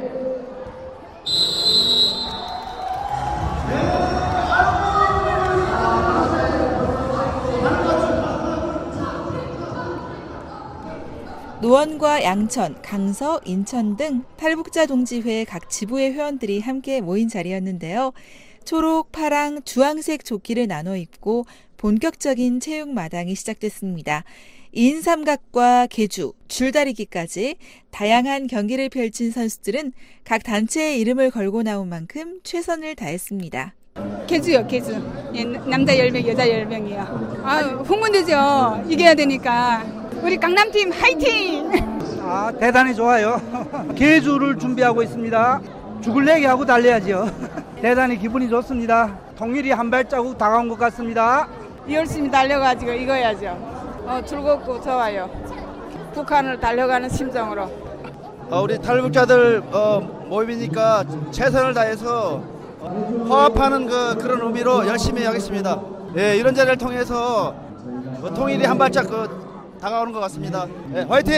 노원과 양천, 강서, 인천 등 탈북자 동지회 각 지부의 회원들이 함께 모인 자리였는데요. 초록, 파랑, 주황색 조끼를 나눠 입고 본격적인 체육 마당이 시작됐습니다. 인삼각과 계주, 줄다리기까지 다양한 경기를 펼친 선수들은 각 단체의 이름을 걸고 나온 만큼 최선을 다했습니다. 계주요, 계주. 예, 남자 열 명, 여자 열 명이요. 아, 흥분되죠. 이겨야 되니까. 우리 강남팀 화이팅! 아, 대단히 좋아요. 계주를 준비하고 있습니다. 죽을 내기하고 달려야죠. 대단히 기분이 좋습니다. 통일이 한 발자국 다가온 것 같습니다. 열심히 달려가지고 이거야죠. 어, 즐겁고 좋아요. 북한을 달려가는 심정으로. 어, 우리 탈북자들 어, 모임이니까 최선을 다해서 어, 화합하는 그, 그런 의미로 열심히 하겠습니다. 예, 이런 자리를 통해서 어, 통일이 한 발짝 그, 다가오는 것 같습니다. 네, 화이팅!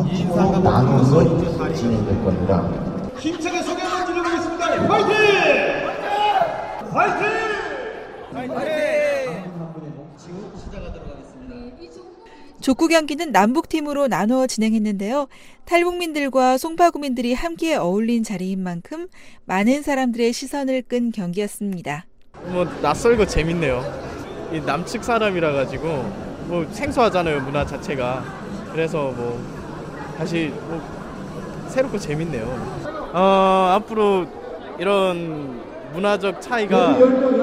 인상과 진행될 겁니다. 힘차게 소개 한번 드려보겠습니다. 화이팅! 화이팅! 화이팅! 족구 경기는 남북팀으로 나누어 진행했는데요. 탈북민들과 송파구민들이 함께 어울린 자리인 만큼 많은 사람들의 시선을 끈 경기였습니다. 뭐 낯설고 재밌네요. 이 남측 사람이라 가지고 뭐 생소하잖아요, 문화 자체가. 그래서 뭐 다시 뭐 새롭고 재밌네요. 어, 앞으로 이런 문화적 차이가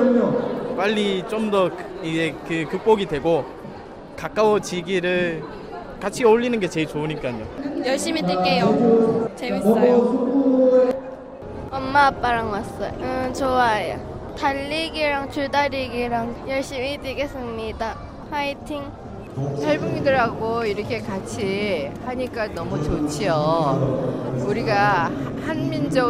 빨리 좀 더 이제 그 극복이 되고 가까워지기를 같이 어울리는 게 제일 좋으니까요. 열심히 뛸게요. 재밌어요. 엄마 아빠랑 왔어요. 음, 좋아요. 달리기랑 줄다리기랑 열심히 뛰겠습니다. 화이팅! 탈북민들하고 이렇게 같이 하니까 너무 좋지요. 우리가 한민족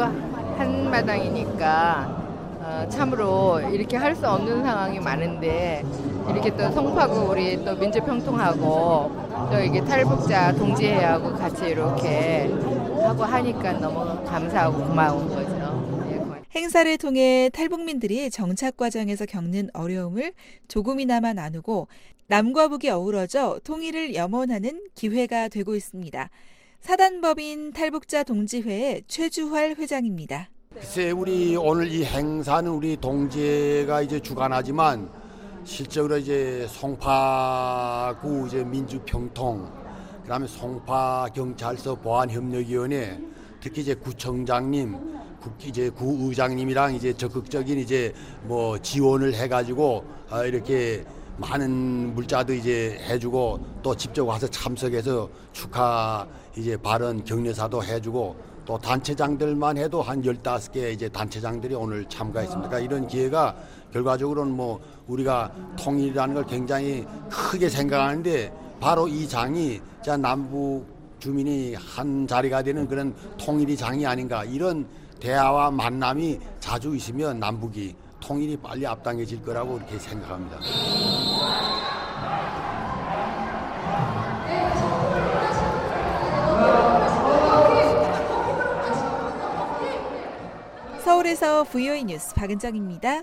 한마당이니까 어, 참으로 이렇게 할 수 없는 상황이 많은데 이렇게 또 송파구 우리 또 민주평통하고 또 이게 탈북자 동지회하고 같이 이렇게 하고 하니까 너무 감사하고 고마운 거죠. 행사를 통해 탈북민들이 정착 과정에서 겪는 어려움을 조금이나마 나누고 남과 북이 어우러져 통일을 염원하는 기회가 되고 있습니다. 사단법인 탈북자 동지회의 최주활 회장입니다. 글쎄, 우리 오늘 이 행사는 우리 동지회가 이제 주관하지만 실적으로 이제 송파구 이제 민주평통, 그다음에 송파 경찰서 보안협력위원회, 특히 이제 구청장님, 이제 구의장님이랑 이제 적극적인 이제 뭐 지원을 해가지고 이렇게 많은 물자도 이제 해주고 또 직접 와서 참석해서 축하 이제 발언 격려사도 해주고 또 단체장들만 해도 한 열다섯 개 이제 단체장들이 오늘 참가했습니다. 그러니까 이런 기회가 결과적으로는 뭐 우리가 통일이라는 걸 굉장히 크게 생각하는데 바로 이 장이 자 남북 주민이 한 자리가 되는 그런 통일이 장이 아닌가, 이런 대화와 만남이 자주 있으면 남북이 통일이 빨리 앞당겨질 거라고 이렇게 생각합니다. 서울에서 브이오이 뉴스 박은정입니다.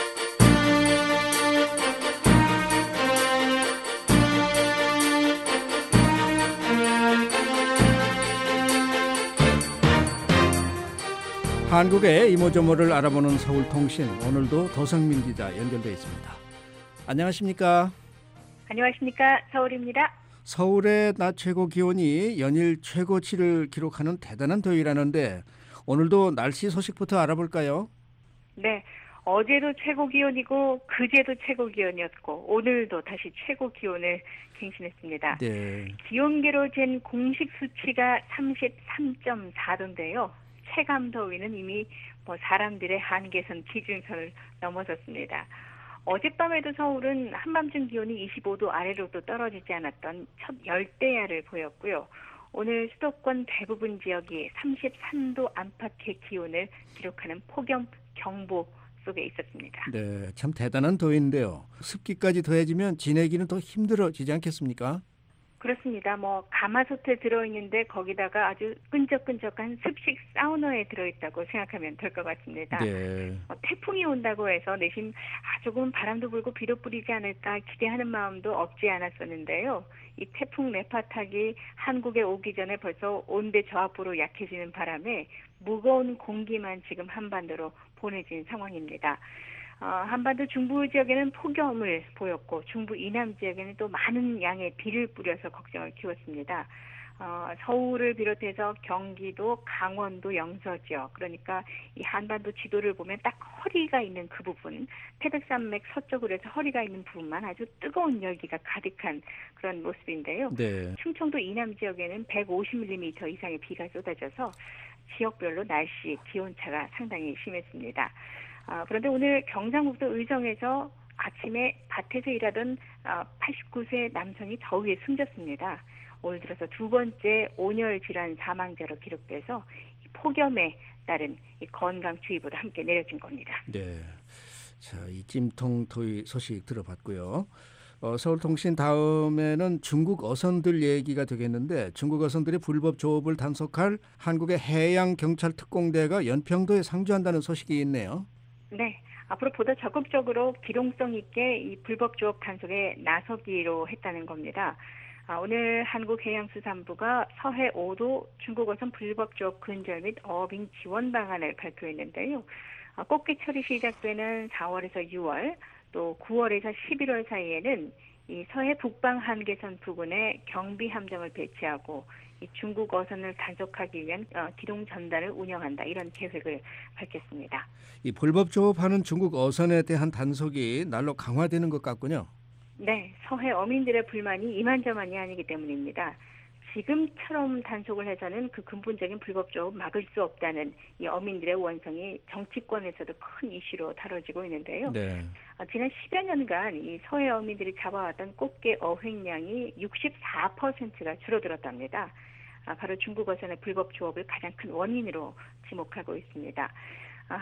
한국의 이모저모를 알아보는 서울통신, 오늘도 도성민 기자 연결돼 있습니다. 안녕하십니까? 안녕하십니까. 서울입니다. 서울의 낮 최고 기온이 연일 최고치를 기록하는 대단한 더위라는데 오늘도 날씨 소식부터 알아볼까요? 네. 어제도 최고 기온이고 그제도 최고 기온이었고 오늘도 다시 최고 기온을 갱신했습니다. 네. 기온계로 잰 공식 수치가 삼십삼 점 사 도인데요. 체감 더위는 이미 뭐 사람들의 한계선 기준선을 넘어섰습니다. 어젯밤에도 서울은 한밤중 기온이 이십오 도 아래로도 떨어지지 않았던 첫 열대야를 보였고요. 오늘 수도권 대부분 지역이 삼십삼 도 안팎의 기온을 기록하는 폭염 경보 속에 있었습니다. 네, 참 대단한 더위인데요. 습기까지 더해지면 지내기는 더 힘들어지지 않겠습니까? 그렇습니다. 뭐 가마솥에 들어있는데 거기다가 아주 끈적끈적한 습식 사우나에 들어있다고 생각하면 될 것 같습니다. 네. 어, 태풍이 온다고 해서 내심 아, 조금 바람도 불고 비도 뿌리지 않을까 기대하는 마음도 없지 않았었는데요. 이 태풍 네파탁이 한국에 오기 전에 벌써 온대 저하포로 약해지는 바람에 무거운 공기만 지금 한반도로 보내진 상황입니다. 어, 한반도 중부 지역에는 폭염을 보였고 중부 이남 지역에는 또 많은 양의 비를 뿌려서 걱정을 키웠습니다. 어, 서울을 비롯해서 경기도, 강원도, 영서 지역, 그러니까 이 한반도 지도를 보면 딱 허리가 있는 그 부분, 태백산맥 서쪽으로 해서 허리가 있는 부분만 아주 뜨거운 열기가 가득한 그런 모습인데요. 네. 충청도 이남 지역에는 백오십 밀리미터 이상의 비가 쏟아져서 지역별로 날씨, 기온차가 상당히 심했습니다. 아, 그런데 오늘 경상북도 의성에서 아침에 밭에서 일하던 아, 팔십구 세 남성이 더위에 숨졌습니다. 올 들어서 두 번째 온열 질환 사망자로 기록돼서 이 폭염에 따른 이 건강주의보도 함께 내려진 겁니다. 네, 자, 이 찜통 더위 소식 들어봤고요. 어, 서울통신 다음에는 중국 어선들 얘기가 되겠는데 중국 어선들의 불법 조업을 단속할 한국의 해양경찰특공대가 연평도에 상주한다는 소식이 있네요. 네, 앞으로 보다 적극적으로 기동성 있게 이 불법 조업 단속에 나서기로 했다는 겁니다. 아, 오늘 한국해양수산부가 서해 오 도 중국어선 불법 조업 근절 및 어빙 지원 방안을 발표했는데요. 아, 꽃게철이 시작되는 사월에서 유월, 또 구월에서 십일월 사이에는 이 서해 북방 한계선 부근에 경비 함정을 배치하고 이 중국 어선을 단속하기 위한 어, 기동 전단을 운영한다 이런 계획을 밝혔습니다. 이 불법 조업하는 중국 어선에 대한 단속이 날로 강화되는 것 같군요. 네, 서해 어민들의 불만이 이만저만이 아니기 때문입니다. 지금처럼 단속을 해서는 그 근본적인 불법 조업 막을 수 없다는 이 어민들의 원성이 정치권에서도 큰 이슈로 다뤄지고 있는데요. 네. 어, 지난 십여 년간 이 서해 어민들이 잡아왔던 꽃게 어획량이 육십사 퍼센트가 줄어들었답니다. 아, 바로 중국 어선의 불법 조업을 가장 큰 원인으로 지목하고 있습니다. 아,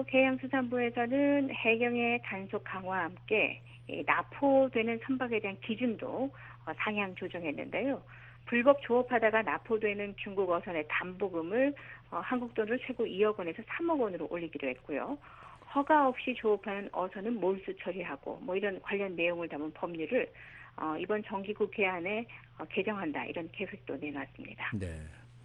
한국해양수산부에서는 해경의 단속 강화와 함께 이 납포되는 선박에 대한 기준도 어, 상향 조정했는데요. 불법 조업하다가 납포되는 중국 어선의 담보금을 어, 한국 돈으로 최고 이억 원에서 삼억 원으로 올리기로 했고요. 허가 없이 조업하는 어선은 몰수 처리하고 뭐 이런 관련 내용을 담은 법률을 어, 이번 정기국회안에 어, 개정한다 이런 계획도 내놨습니다. 네.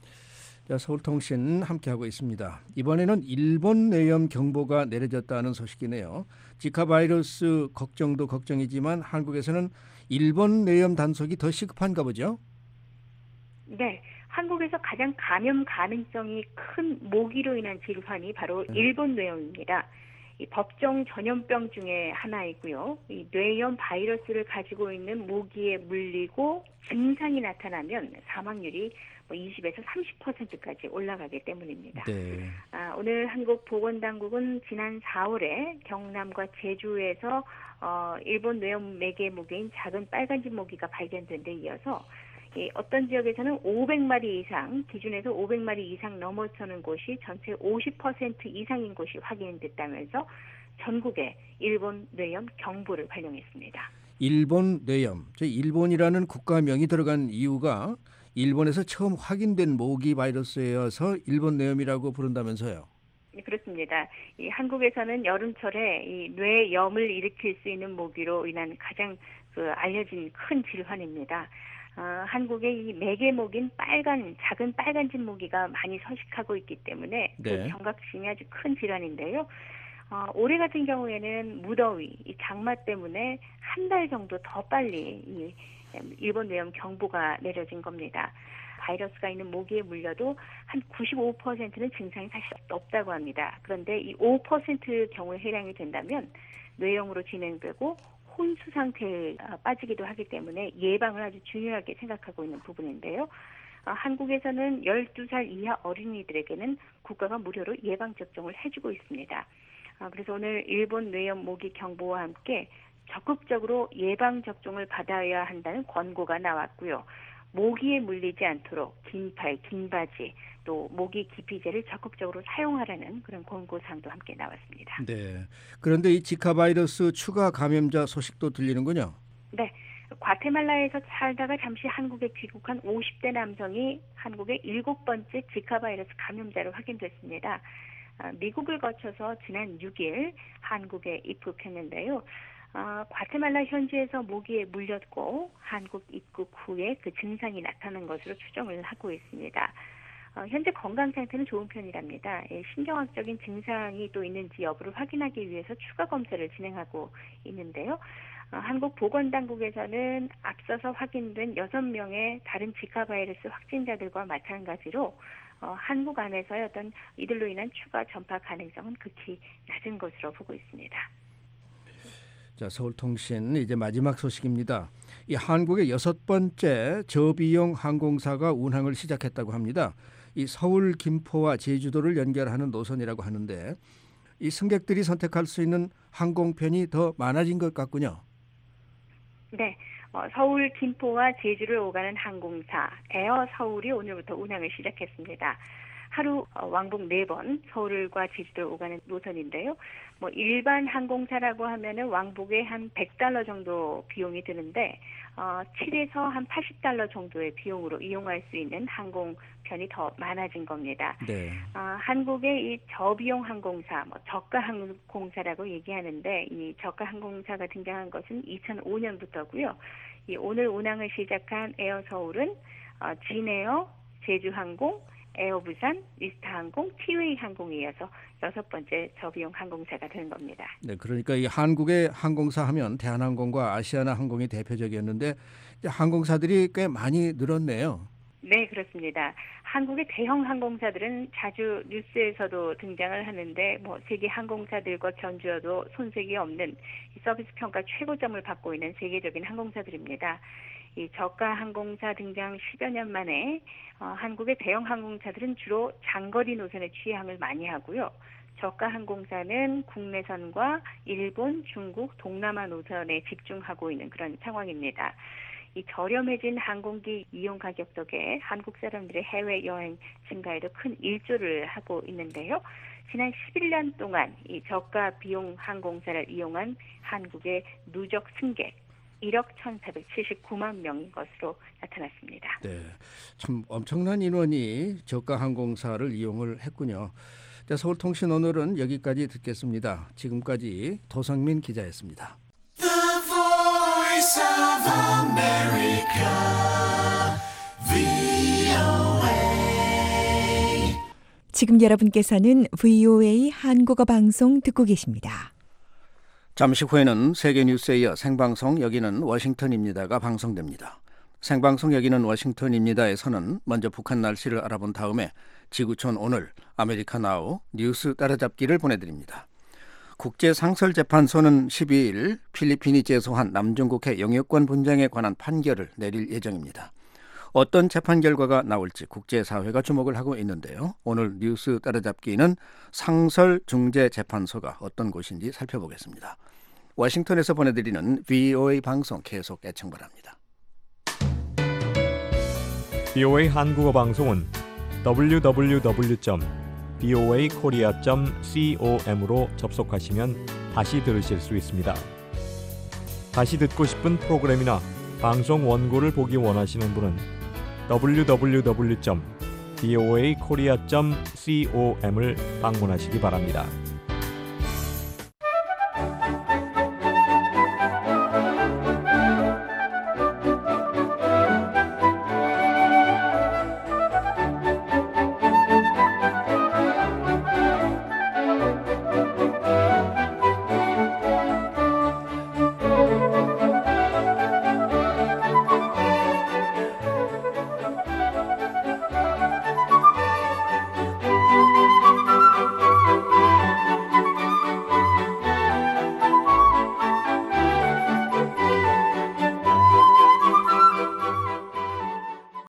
자, 서울통신 함께하고 있습니다. 이번에는 일본 뇌염 경보가 내려졌다는 소식이네요. 지카 바이러스 걱정도 걱정이지만 한국에서는 일본 뇌염 단속이 더 시급한가 보죠? 네. 한국에서 가장 감염 가능성이 큰 모기로 인한 질환이 바로 일본 뇌염입니다. 이 법정 전염병 중에 하나이고요. 이 뇌염 바이러스를 가지고 있는 모기에 물리고 증상이 나타나면 사망률이 뭐 이십에서 삼십 퍼센트까지 올라가기 때문입니다. 네. 아, 오늘 한국보건당국은 지난 사월에 경남과 제주에서 어, 일본 뇌염 매개 모기인 작은 빨간집 모기가 발견된 데 이어서 이 어떤 지역에서는 오백 마리 이상, 기준에서 오백 마리 이상 넘어서는 곳이 전체 오십 퍼센트 이상인 곳이 확인됐다면서 전국에 일본 뇌염 경보를 발령했습니다. 일본 뇌염, 일본이라는 국가명이 들어간 이유가 일본에서 처음 확인된 모기 바이러스여서 일본 뇌염이라고 부른다면서요? 네, 그렇습니다. 이 한국에서는 여름철에 이 뇌염을 일으킬 수 있는 모기로 인한 가장 그 알려진 큰 질환입니다. 어, 한국의 이 매개모기인 빨간 작은 빨간집 모기가 많이 서식하고 있기 때문에 네. 그 경각심이 아주 큰 질환인데요. 어, 올해 같은 경우에는 무더위, 이 장마 때문에 한 달 정도 더 빨리 이 일본 뇌염 경보가 내려진 겁니다. 바이러스가 있는 모기에 물려도 한 구십오 퍼센트는 증상이 사실 없다고 합니다. 그런데 이 오 퍼센트 경우에 해당이 된다면 뇌염으로 진행되고 혼수 상태에 빠지기도 하기 때문에 예방을 아주 중요하게 생각하고 있는 부분인데요. 어, 한국에서는 열두 살 이하 어린이들에게는 국가가 무료로 예방접종을 해주고 있습니다. 어, 그래서 오늘 일본 뇌염 모기 경보와 함께 적극적으로 예방접종을 받아야 한다는 권고가 나왔고요. 모기에 물리지 않도록 긴팔, 긴 바지, 또 모기 기피제를 적극적으로 사용하라는 그런 권고사항도 함께 나왔습니다. 네. 그런데 이 지카 바이러스 추가 감염자 소식도 들리는군요. 네. 과테말라에서 살다가 잠시 한국에 귀국한 오십 대 남성이 한국의 일곱 번째 지카 바이러스 감염자로 확인됐습니다. 미국을 거쳐서 지난 육 일 한국에 입국했는데요. 어, 과테말라 현지에서 모기에 물렸고 한국 입국 후에 그 증상이 나타난 것으로 추정을 하고 있습니다. 어, 현재 건강 상태는 좋은 편이랍니다. 예, 신경학적인 증상이 또 있는지 여부를 확인하기 위해서 추가 검사를 진행하고 있는데요. 어, 한국 보건당국에서는 앞서서 확인된 여섯 명의 다른 지카 바이러스 확진자들과 마찬가지로 어, 한국 안에서의 어떤 이들로 인한 추가 전파 가능성은 극히 낮은 것으로 보고 있습니다. 자, 서울통신 이제 마지막 소식입니다. 이 한국의 여섯 번째 저비용 항공사가 운항을 시작했다고 합니다. 이 서울, 김포와 제주도를 연결하는 노선이라고 하는데 이 승객들이 선택할 수 있는 항공편이 더 많아진 것 같군요. 네, 어, 서울, 김포와 제주를 오가는 항공사 에어 서울이 오늘부터 운항을 시작했습니다. 하루 왕복 네 번 서울과 제주도를 오가는 노선인데요. 뭐 일반 항공사라고 하면은 왕복에 한 백 달러 정도 비용이 드는데 어, 칠에서 한 팔십 달러 정도의 비용으로 이용할 수 있는 항공편이 더 많아진 겁니다. 네. 어, 한국의 이 저비용 항공사, 뭐 저가 항공사라고 얘기하는데 이 저가 항공사가 등장한 것은 이천오 년부터고요. 이 오늘 운항을 시작한 에어 서울은 어, 진에어, 제주항공, 에어부산, 위스타항공, 티웨이 항공에 이어서 여섯 번째 저비용 항공사가 된 겁니다. 네, 그러니까 이 한국의 항공사 하면 대한항공과 아시아나 항공이 대표적이었는데 항공사들이 꽤 많이 늘었네요. 네, 그렇습니다. 한국의 대형 항공사들은 자주 뉴스에서도 등장을 하는데 뭐 세계 항공사들과 견주어도 손색이 없는 서비스 평가 최고점을 받고 있는 세계적인 항공사들입니다. 이 저가 항공사 등장 십여 년 만에 어, 한국의 대형 항공사들은 주로 장거리 노선의 취항을 많이 하고요. 저가 항공사는 국내선과 일본, 중국, 동남아 노선에 집중하고 있는 그런 상황입니다. 이 저렴해진 항공기 이용 가격 덕에 한국 사람들의 해외 여행 증가에도 큰 일조를 하고 있는데요. 지난 십일 년 동안 이 저가 비용 항공사를 이용한 한국의 누적 승객 일억 천사백칠십구만 명인 것으로 나타났습니다. 네, 참 엄청난 인원이 저가 항공사를 이용을 했군요. 자, 서울통신 오늘은 여기까지 듣겠습니다. 지금까지 도성민 기자였습니다. The Voice of America, 브이오에이. 지금 여러분께서는 브이오에이 한국어 방송 듣고 계십니다. 잠시 후에는 세계뉴스에 이어 생방송 여기는 워싱턴입니다가 방송됩니다. 생방송 여기는 워싱턴입니다에서는 먼저 북한 날씨를 알아본 다음에 지구촌 오늘 아메리카 나우 뉴스 따라잡기를 보내드립니다. 국제상설재판소는 십이 일 필리핀이 제소한 남중국해 영유권 분쟁에 관한 판결을 내릴 예정입니다. 어떤 재판 결과가 나올지 국제사회가 주목을 하고 있는데요. 오늘 뉴스 따라잡기는 상설중재재판소가 어떤 곳인지 살펴보겠습니다. 워싱턴에서 보내드리는 브이오에이 방송 계속 애청 바랍니다. 브이오에이 한국어 방송은 더블유 더블유 더블유 점 브이오에이 코리아 점 com으로 접속하시면 다시 들으실 수 있습니다. 다시 듣고 싶은 프로그램이나 방송 원고를 보기 원하시는 분은 더블유 더블유 더블유 점 브이오에이 코리아 점 com을 방문하시기 바랍니다.